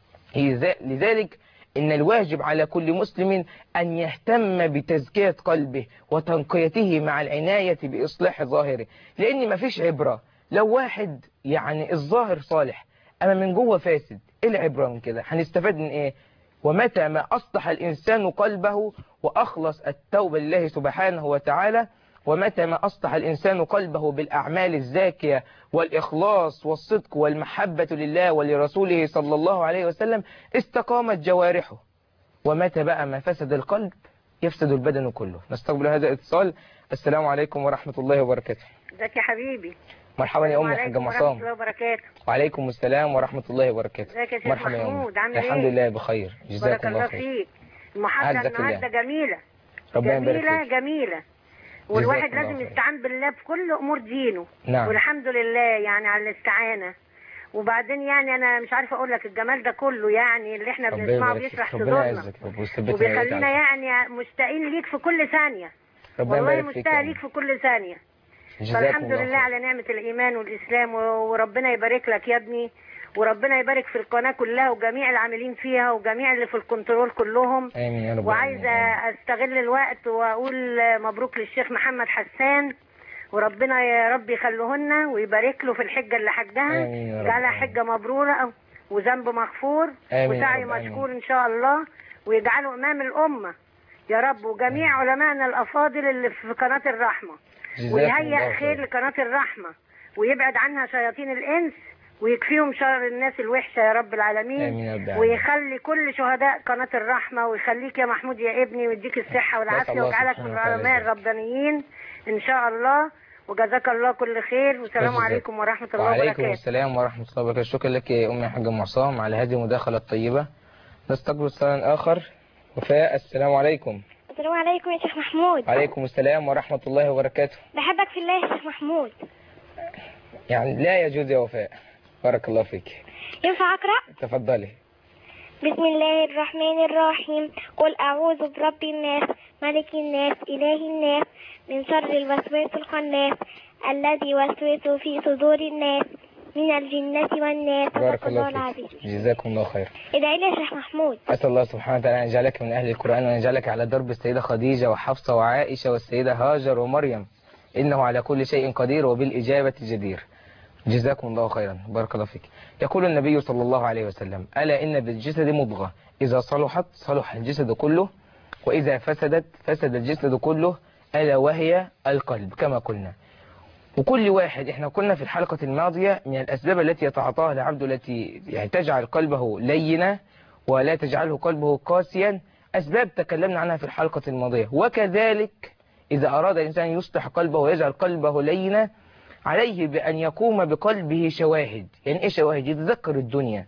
لذلك إن الواجب على كل مسلم أن يهتم بتزكية قلبه وتنقيته مع العناية بإصلاح ظاهره، لأن ما فيش عبرة لو واحد يعني الظاهر صالح أما من جوه فاسد. إيه العبرة من كده؟ هنستفاد من إيه؟ ومتى ما أصلح الإنسان قلبه وأخلص التوبة لله سبحانه وتعالى، ومتى ما أصلح الإنسان قلبه بالأعمال الزاكية والإخلاص والصدق والمحبة لله ولرسوله صلى الله عليه وسلم، استقامت جوارحه. ومتى بقى ما فسد القلب يفسد البدن كله. نستقبل هذا الاتصال. السلام عليكم ورحمة الله وبركاته. ازيك يا حبيبي؟ مرحبا يا أمي حاجة معصام. ورحمة الله وبركاته. وعليكم السلام ورحمة الله وبركاته. ازيك يا شيخ مرحبا يا محمود؟ عامل ايه؟ الحمد لله بخير، جزاكم الله بارك خير. الله فيك. المحاضرة النهارده جميلة ربنا يبارك جميلة فيك. جميلة، والواحد جزاكم الله لازم خير. يستعان بالله في كل أمور دينه. نعم. والحمد لله يعني على الاستعانة. وبعدين يعني أنا مش عارفة أقول لك الجمال ده كله يعني اللي احنا ربنا بنسمعه يبارك فيك. بيشرح ربنا صدورنا يعزك ويثبتنا وبيخلينا ويجعلك. يعني مشتاقين ليك في كل ثانية. ربنا والله يبارك فيك يا مشتاقة أمي. ليك في كل ثانية. جزاكم فالحمد الله لله خير. على نعمة الإيمان والإسلام، وربنا يبارك لك يا ابني، وربنا يبارك في القناة كلها وجميع العاملين فيها وجميع اللي في الكنترول كلهم. آمين يا رب. وعايزة العالمين. أستغل الوقت وأقول مبروك للشيخ محمد حسان، وربنا يا رب يخليهن ويبارك له في الحجة اللي حجها، آمين يا رب. يجعلها حجة مبرورة وذنب مغفور آمين يا وسعي رب. آمين. مشكور إن شاء الله، ويجعله إمام الأمة يا رب، وجميع علمائنا الأفاضل اللي في قناة الرحمة، جزاكم الله ويهيئ خير لقناة الرحمة ويبعد عنها شياطين الإنس ويكفيهم شر الناس الوحشة يا رب العالمين. آمين يا رب العالمين. ويخلي كل شهداء قناة الرحمة، ويخليك يا محمود يا ابني ويديك الصحة والعافية الله ويجعلك سبحانه من وتعالى العلماء يجزاك. الربانيين إن شاء الله. وجزاك الله كل خير، والسلام وجزاك. عليكم ورحمة الله وعليكم وبركاته. السلام ورحمة الله وبركاته. شكرا لك يا أمي حاجة معصام على هذه المداخلة الطيبة. نستقبل اتصالا آخر. وفاء، السلام عليكم. السلام عليكم يا شيخ محمود. وعليكم السلام ورحمة الله وبركاته. بحبك في الله يا شيخ محمود. يعني لا يجوز يا وفاء. بارك الله فيك. ينفع أقرأ؟ تفضلي. بسم الله الرحمن الرحيم. قل أعوذ برب الناس ملك الناس إله الناس من شر الوسواس الخناس الذي يوسوس في صدور الناس من الجنة والناس. بارك صدق الله الله العظيم. فيك. جزاكم الله خير. ادعي لي يا شيخ محمود. أسأل الله سبحانه وتعالى أن يجعلك من أهل القرآن، وأن يجعلك على درب السيدة خديجة وحفصة وعائشة والسيدة هاجر ومريم، إنه على كل شيء قدير وبالإجابة جدير. جزاكم الله خيرا. بارك الله فيك. يقول النبي صلى الله عليه وسلم: ألا إن بالجسد مضغة إذا صلحت صلح الجسد كله، وإذا فسدت فسد الجسد كله، ألا وهي القلب، كما قلنا. وكل واحد، احنا قلنا في الحلقة الماضية من الأسباب التي يتعاطاها العبد التي يعني تجعل قلبه لينا ولا تجعله قلبه قاسيا، أسباب تكلمنا عنها في الحلقة الماضية. وكذلك إذا أراد الإنسان يصلح قلبه ويجعل قلبه لينا، عليه بأن يقوم بقلبه شواهد. يعني إيه شواهد؟ يتذكر الدنيا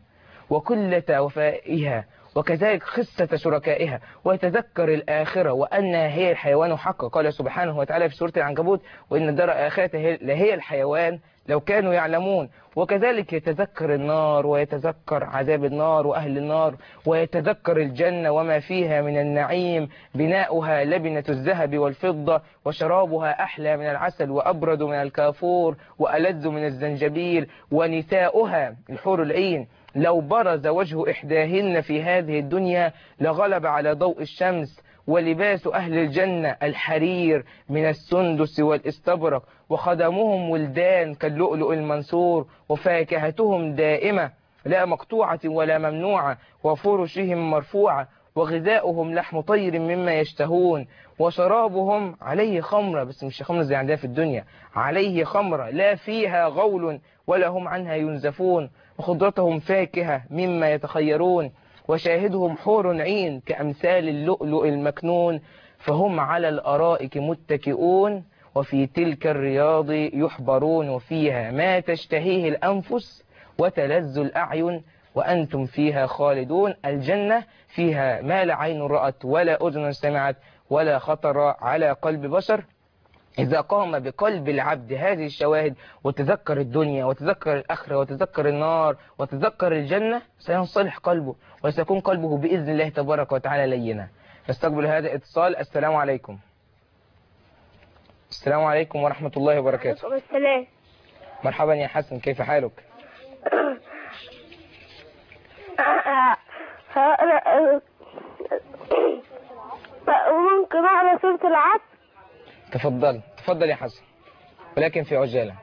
وقلة وفائها، وكذلك خسة شركائها، ويتذكر الآخرة وأنها هي الحيوان حقا. قال سبحانه وتعالى في سورة العنكبوت: وإن الدار الآخرة لهي الحيوان لو كانوا يعلمون. وكذلك يتذكر النار ويتذكر عذاب النار وأهل النار، ويتذكر الجنة وما فيها من النعيم، بناؤها لبنة الذهب والفضة، وشرابها أحلى من العسل وأبرد من الكافور وألذ من الزنجبيل، ونساؤها الحور العين لو برز وجه إحداهن في هذه الدنيا لغلب على ضوء الشمس. ولباس أهل الجنة الحرير من السندس والاستبرق، وخدمهم ولدان كاللؤلؤ المنثور، وفاكهتهم دائمة لا مقطوعة ولا ممنوعة، وفرشهم مرفوعة، وغذاؤهم لحم طير مما يشتهون، وشرابهم عليه خمرة، بس مش خمرة زي عندنا في الدنيا، عليه خمرة لا فيها غول ولا هم عنها ينزفون، وخضرتهم فاكهة مما يتخيرون، وشاهدهم حور عين كأمثال اللؤلؤ المكنون، فهم على الأرائك متكئون، وفي تلك الرياض يحبرون، وفيها ما تشتهيه الأنفس وتلذ الأعين وأنتم فيها خالدون. الجنة فيها ما لا عين رأت ولا أذن سمعت ولا خطر على قلب بشر. إذا قام بقلب العبد هذه الشواهد وتذكر الدنيا وتذكر الآخرة وتذكر النار وتذكر الجنة سينصلح قلبه وسيكون قلبه بإذن الله تبارك وتعالى لينا. نستقبل هذا الاتصال. السلام عليكم. السلام عليكم ورحمة الله وبركاته. وعليكم السلام. مرحبا يا حسن، كيف حالك؟ ممكن أقرأ سورة العصر؟ تفضل تفضل يا حسن، ولكن في عجالة.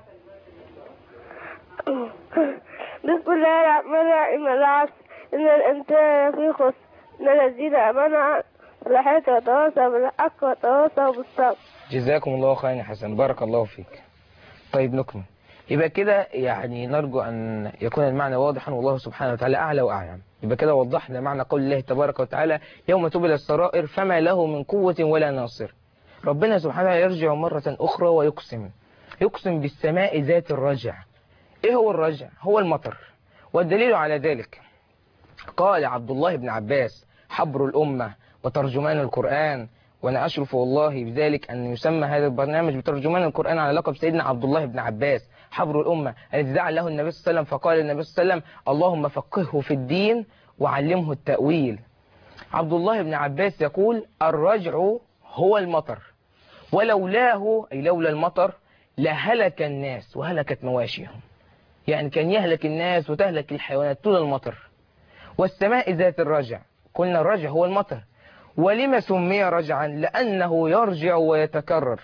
بسم الله الرحمن الرحيم. العصر إن الإنسان في خسر إن الذين آمنوا بالحق وتواصوا بالحق وتواصوا بالصبر. جزاكم الله خيرا يا حسن، بارك الله فيك. طيب نكمل. يبقى كده يعني نرجو أن يكون المعنى واضحا، والله سبحانه وتعالى أعلى وأعلم. يبقى كده وضحنا معنى قول الله تبارك وتعالى يوم تبلى السرائر فما له من قوة ولا ناصر. ربنا سبحانه وتعالى يرجع مرة أخرى ويقسم يقسم بالسماء ذات الرجع. إيه هو الرجع؟ هو المطر. والدليل على ذلك قال عبد الله بن عباس حبر الأمة وترجمان القرآن، وأنا أشرف والله بذلك أن يسمى هذا البرنامج بترجمان القرآن على لقب سيدنا عبد الله بن عباس حبر الأمة الذي دعا له النبي صلى الله عليه وسلم، فقال النبي صلى الله عليه وسلم اللهم فقهه في الدين وعلمه التأويل. عبد الله بن عباس يقول الرجع هو المطر، ولولاه أي لولا المطر لهلك الناس وهلكت مواشيهم، يعني كان يهلك الناس وتهلك الحيوانات طول المطر. والسماء ذات الرجع، قلنا الرجع هو المطر. ولما سمي رجعا؟ لأنه يرجع ويتكرر.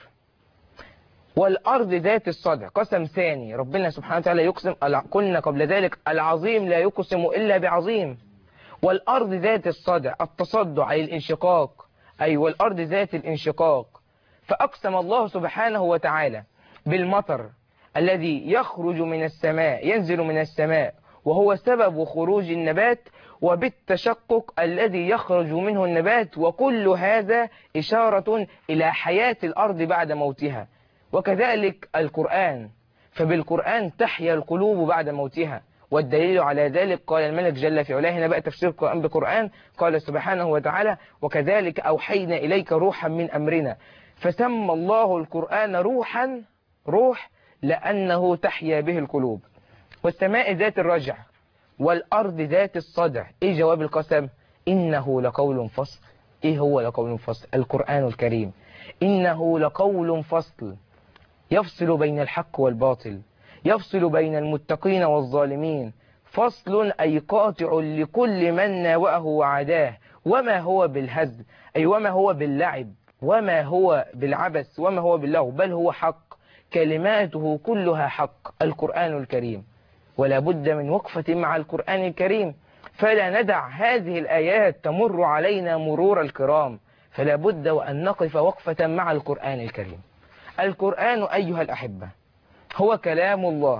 والأرض ذات الصدع، قسم ثاني، ربنا سبحانه وتعالى يقسم، قلنا قبل ذلك العظيم لا يقسم إلا بعظيم. والأرض ذات الصدع، التصدع أي الانشقاق، أي والأرض ذات الانشقاق. فأقسم الله سبحانه وتعالى بالمطر الذي يخرج من السماء، ينزل من السماء وهو سبب خروج النبات، وبالتشقق الذي يخرج منه النبات، وكل هذا إشارة إلى حياة الأرض بعد موتها. وكذلك القرآن، فبالقرآن تحيا القلوب بعد موتها. والدليل على ذلك قال الملك جل في علاه، هنا بقى تفسير القرآن بالقرآن، قال سبحانه وتعالى وكذلك أوحينا إليك روحا من أمرنا. فسمى الله القرآن روحا، روح لأنه تحيا به القلوب. والسماء ذات الرجع والأرض ذات الصدع. إيه جواب القسم؟ إنه لقول فصل. إيه هو لقول فصل؟ القرآن الكريم. إنه لقول فصل يفصل بين الحق والباطل، يفصل بين المتقين والظالمين. فصل أي قاطع لكل من ناوأه وعداه. وما هو بالهزل أي وما هو باللعب، وما هو بالعبث، وما هو باللغو، بل هو حق، كلماته كلها حق، القرآن الكريم. ولا بد من وقفة مع القرآن الكريم، فلا ندع هذه الآيات تمر علينا مرور الكرام، فلا بد وأن نقف وقفة مع القرآن الكريم. القرآن أيها الأحبة هو كلام الله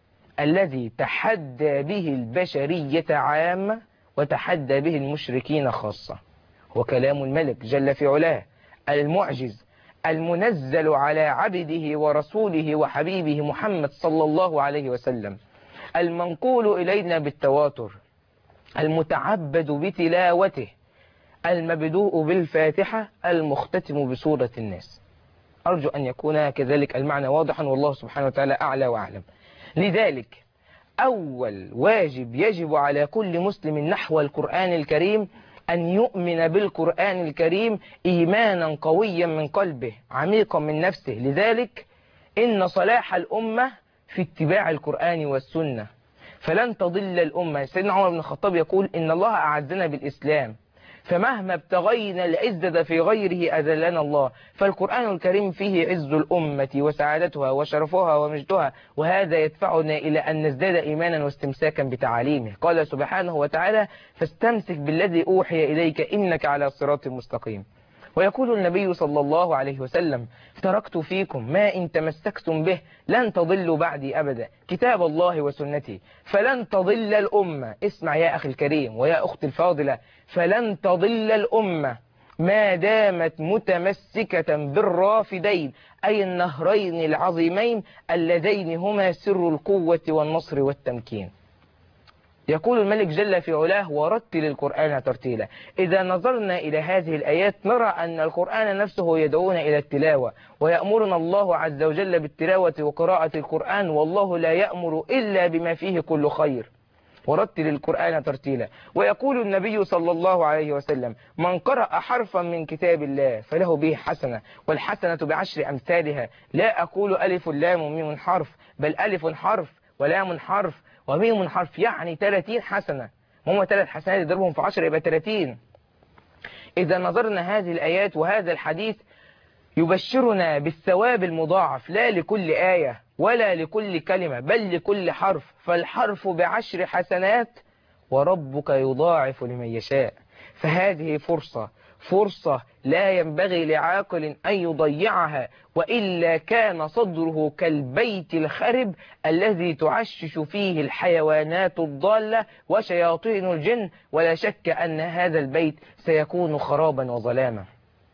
الذي تحدى به البشرية عامة وتحدى به المشركين خاصة. هو كلام الملك جل في علاه المعجز المنزل على عبده ورسوله وحبيبه محمد صلى الله عليه وسلم، المنقول إلينا بالتواتر، المتعبد بتلاوته، المبدوء بالفاتحة، المختتم بسورة الناس. أرجو أن يكون كذلك المعنى واضحا، والله سبحانه وتعالى أعلى وأعلم. لذلك أول واجب يجب على كل مسلم نحو القرآن الكريم أن يؤمن بالقرآن الكريم إيمانا قويا من قلبه عميقا من نفسه. لذلك إن صلاح الأمة في اتباع القرآن والسنة، فلن تضل الأمة. سيدنا عمر بن الخطاب يقول إن الله أعزنا بالإسلام، فمهما ابتغينا العزة في غيره أذلنا الله. فالقرآن الكريم فيه عز الأمة وسعادتها وشرفها ومجدها، وهذا يدفعنا إلى أن نزداد إيمانا واستمساكا بتعاليمه. قال سبحانه وتعالى فاستمسك بالذي أوحي إليك إنك على صراط مستقيم. ويقول النبي صلى الله عليه وسلم تركت فيكم ما إن تمسكتم به لن تضلوا بعدي أبدا، كتاب الله وسنتي، فلن تضل الأمة. اسمع يا أخي الكريم ويا أختي الفاضلة، فلن تضل الأمة ما دامت متمسكة بالرافدين، أي النهرين العظيمين اللذين هما سر القوة والنصر والتمكين. يقول الملك جل في علاه ورتل القرآن ترتيلا. إذا نظرنا إلى هذه الآيات نرى أن القرآن نفسه يدعونا إلى التلاوة، ويأمرنا الله عز وجل بالتلاوة وقراءة القرآن، والله لا يأمر إلا بما فيه كل خير. ورتل القرآن ترتيلا. ويقول النبي صلى الله عليه وسلم: من قرأ حرفا من كتاب الله فله به حسنة، والحسنة بعشر أمثالها. لا أقول ألف لام وميم حرف، بل ألف حرف ولام حرف وميم حرف، يعني ثلاثين حسنة. هم ثلاث حسنات يضربهم في عشر يبقى ثلاثين. إذا نظرنا هذه الآيات وهذا الحديث يبشرنا بالثواب المضاعف، لا لكل آية ولا لكل كلمة بل لكل حرف، فالحرف بعشر حسنات وربك يضاعف لمن يشاء. فهذه فرصة فرصة لا ينبغي لعاقل أن يضيعها، وإلا كان صدره كالبيت الخرب الذي تعشش فيه الحيوانات الضالة وشياطين الجن، ولا شك أن هذا البيت سيكون خرابا وظلاما.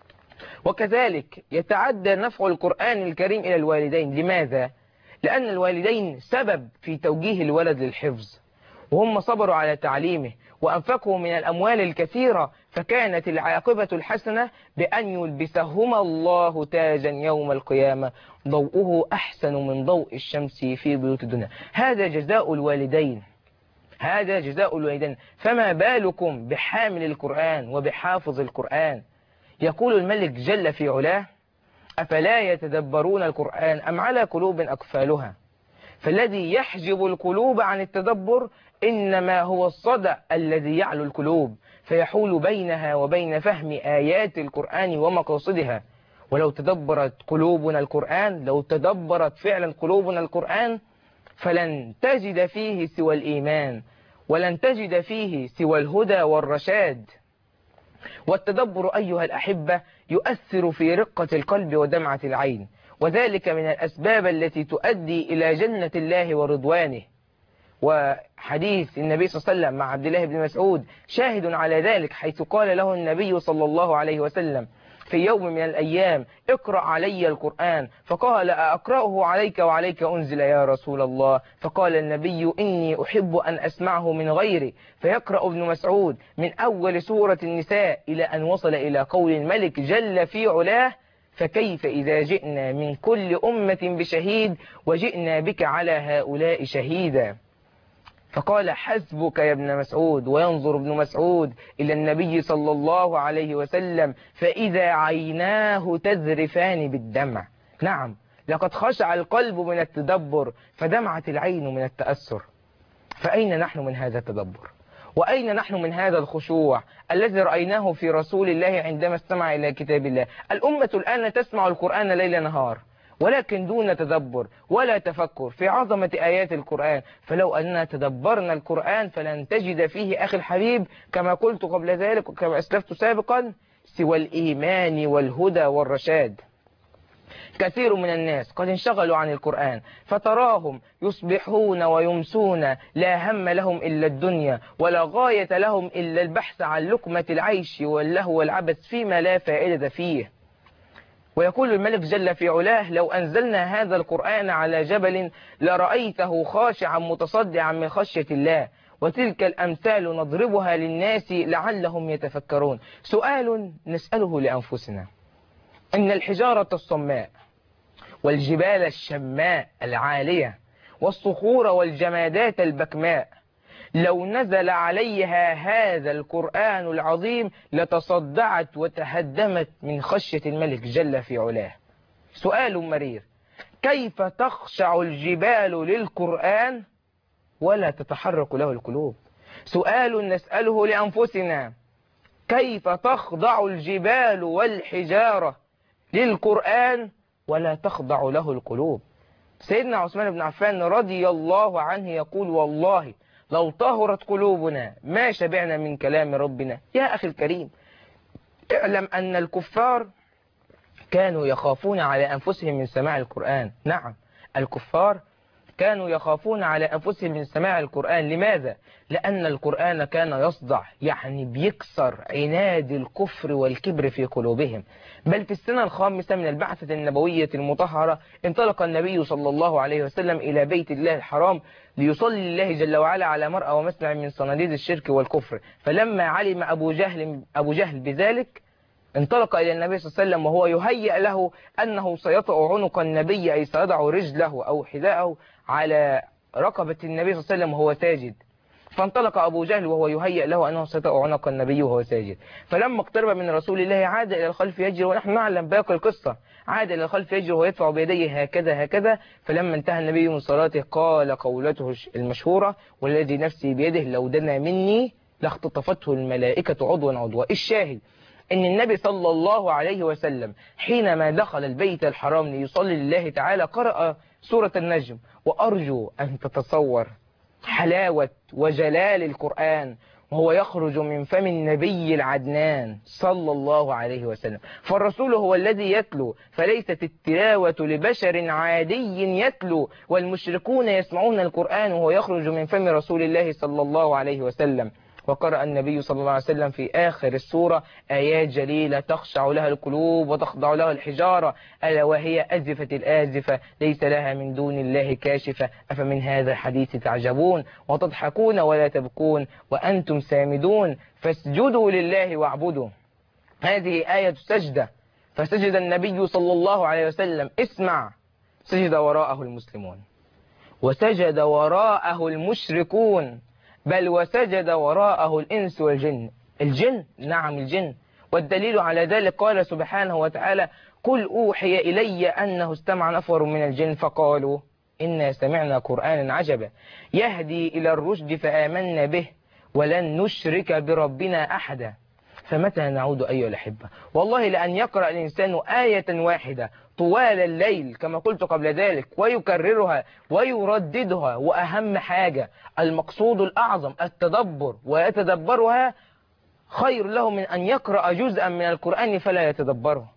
وكذلك يتعدى نفع القرآن الكريم إلى الوالدين. لماذا؟ لأن الوالدين سبب في توجيه الولد للحفظ، وهم صبروا على تعليمه وأنفقوا من الأموال الكثيرة، فكانت العاقبة الحسنة بأن يلبسهما الله تاجا يوم القيامة ضوءه أحسن من ضوء الشمس في بيوت الدنيا. هذا جزاء الوالدين، هذا جزاء الوالدين. فما بالكم بحامل القرآن وبحافظ القرآن؟ يقول الملك جل في علاه: أفلا يتدبرون القرآن أم على قلوب أقفالها. فالذي يحجب القلوب عن التدبر إنما هو الصدى الذي يعلو القلوب، فيحول بينها وبين فهم آيات القرآن ومقاصدها. ولو تدبرت قلوبنا القرآن، لو تدبرت فعلا قلوبنا القرآن، فلن تجد فيه سوى الإيمان، ولن تجد فيه سوى الهدى والرشاد. والتدبر أيها الأحبة يؤثر في رقة القلب ودمعة العين، وذلك من الأسباب التي تؤدي إلى جنة الله ورضوانه. وحديث النبي صلى الله عليه وسلم مع عبد الله بن مسعود شاهد على ذلك، حيث قال له النبي صلى الله عليه وسلم في يوم من الأيام: اقرأ علي القرآن. فقال: أقرأه عليك وعليك أنزل يا رسول الله؟ فقال النبي: إني أحب أن أسمعه من غيري. فيقرأ ابن مسعود من أول سورة النساء إلى أن وصل إلى قول الملك جل في علاه: فكيف إذا جئنا من كل أمة بشهيد وجئنا بك على هؤلاء شهيدا. فقال: حسبك يا ابن مسعود. وينظر ابن مسعود إلى النبي صلى الله عليه وسلم فإذا عيناه تذرفان بالدمع. نعم، لقد خشع القلب من التدبر فدمعت العين من التأثر. فأين نحن من هذا التدبر؟ وأين نحن من هذا الخشوع الذي رأيناه في رسول الله عندما استمع إلى كتاب الله؟ الأمة الآن تسمع القرآن ليل نهار، ولكن دون تدبر ولا تفكر في عظمة آيات القرآن. فلو أننا تدبرنا القرآن فلن تجد فيه أخي الحبيب كما قلت قبل ذلك وكما أسلفت سابقا سوى الإيمان والهدى والرشاد. كثير من الناس قد انشغلوا عن القرآن، فتراهم يصبحون ويمسون لا هم لهم إلا الدنيا، ولا غاية لهم إلا البحث عن لقمة العيش واللهو والعبث فيما لا فائدة فيه. ويقول الملك جل في علاه: لو أنزلنا هذا القرآن على جبل لرأيته خاشعا متصدعا من خشية الله، وتلك الأمثال نضربها للناس لعلهم يتفكرون. سؤال نسأله لأنفسنا: إن الحجارة الصماء والجبال الشماء العالية والصخور والجمادات البكماء لو نزل عليها هذا القرآن العظيم لتصدعت وتهدمت من خشية الملك جل في علاه. سؤال مرير: كيف تخشع الجبال للقرآن ولا تتحرك له القلوب؟ سؤال نسأله لأنفسنا: كيف تخضع الجبال والحجارة للقرآن ولا تخضع له القلوب؟ سيدنا عثمان بن عفان رضي الله عنه يقول: والله لو طهرت قلوبنا ما شبعنا من كلام ربنا. يا أخي الكريم، اعلم أن الكفار كانوا يخافون على أنفسهم من سماع القرآن. نعم، الكفار كانوا يخافون على أنفسهم من سماع القرآن. لماذا؟ لأن القرآن كان يصدع، يعني بيكسر عناد الكفر والكبر في قلوبهم. بل في السنة الخامسة من البعثة النبوية المطهرة انطلق النبي صلى الله عليه وسلم إلى بيت الله الحرام ليصلي الله جل وعلا على مرأى ومسمع من صناديد الشرك والكفر. فلما علم أبو جهل, أبو جهل بذلك انطلق إلى النبي صلى الله عليه وسلم وهو يهيأ له أنه سيطأ عنق النبي، أي سيضع رجله أو حذاءه على رقبة النبي صلى الله عليه وسلم وهو ساجد. فانطلق أبو جهل وهو يهيأ له أنه سيطأ عنق النبي وهو ساجد. فلما اقترب من رسول الله عاد إلى الخلف يجري، ونحن نعلم باقي القصة، عاد إلى الخلف يجري ويدفع بيديه هكذا هكذا. فلما انتهى النبي من صلاته قال قولته المشهورة: والذي نفسي بيده لو دنا مني لاختطفته الملائكة عضوا عضوا. الشاهد إن النبي صلى الله عليه وسلم حينما دخل البيت الحرام ليصلي لله تعالى قرأ سورة النجم. وأرجو أن تتصور حلاوة وجلال القرآن وهو يخرج من فم النبي العدنان صلى الله عليه وسلم. فالرسول هو الذي يتلو، فليست التلاوة لبشر عادي يتلو، والمشركون يسمعون القرآن وهو يخرج من فم رسول الله صلى الله عليه وسلم. وقرأ النبي صلى الله عليه وسلم في آخر السورة آيات جليلة تخشع لها القلوب وتخضع لها الحجارة، ألا وهي أزفت الآزفة ليس لها من دون الله كاشفة، أفمن هذا الحديث تعجبون وتضحكون ولا تبكون وأنتم سامدون فاسجدوا لله واعبدوا. هذه آية سجدة، فسجد النبي صلى الله عليه وسلم. اسمع، سجد وراءه المسلمون وسجد وراءه المشركون، بل وسجد وراءه الإنس والجن. الجن، نعم الجن، والدليل على ذلك قال سبحانه وتعالى: قل أوحي إلي أنه استمع نفر من الجن فقالوا إنا سمعنا قرآنا عجبا يهدي إلى الرشد فآمنا به ولن نشرك بربنا أحدا. فمتى نعود أيها الأحبة؟ والله لأن يقرأ الإنسان آية واحدة طوال الليل كما قلت قبل ذلك ويكررها ويرددها، وأهم حاجة المقصود الأعظم التدبر، ويتدبرها خير له من أن يقرأ جزءا من القرآن فلا يتدبره.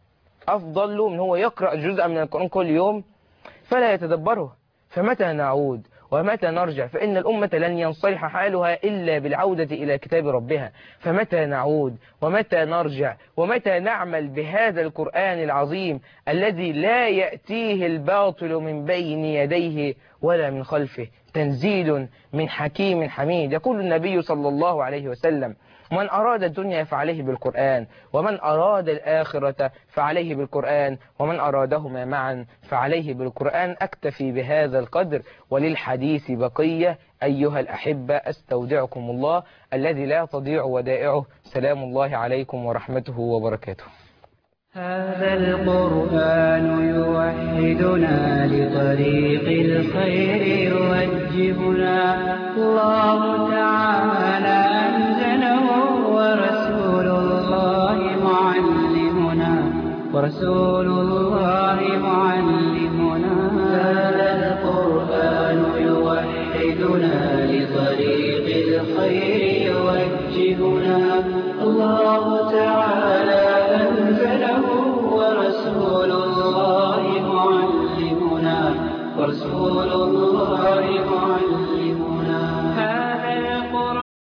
أفضل له من هو يقرأ جزءا من القرآن كل يوم فلا يتدبره. فمتى نعود ومتى نرجع؟ فإن الأمة لن ينصلح حالها إلا بالعودة إلى كتاب ربها. فمتى نعود ومتى نرجع ومتى نعمل بهذا القرآن العظيم الذي لا يأتيه الباطل من بين يديه ولا من خلفه، تنزيل من حكيم حميد. يقول النبي صلى الله عليه وسلم: من أراد الدنيا فعليه بالقرآن، ومن أراد الآخرة فعليه بالقرآن، ومن أرادهما معا فعليه بالقرآن. أكتفي بهذا القدر وللحديث بقية. أيها الأحبة، أستودعكم الله الذي لا تضيع ودائعه. سلام الله عليكم ورحمته وبركاته. هذا القرآن يوحدنا لطريق الخير يوجهنا. الله تعالى أنزله ورسول الله معلمنا ورسول الله معلمنا. هذا القرآن يوحدنا لطريق الخير يوجهنا. الله تعالى أنزله ورسول الله معلمنا ورسول الله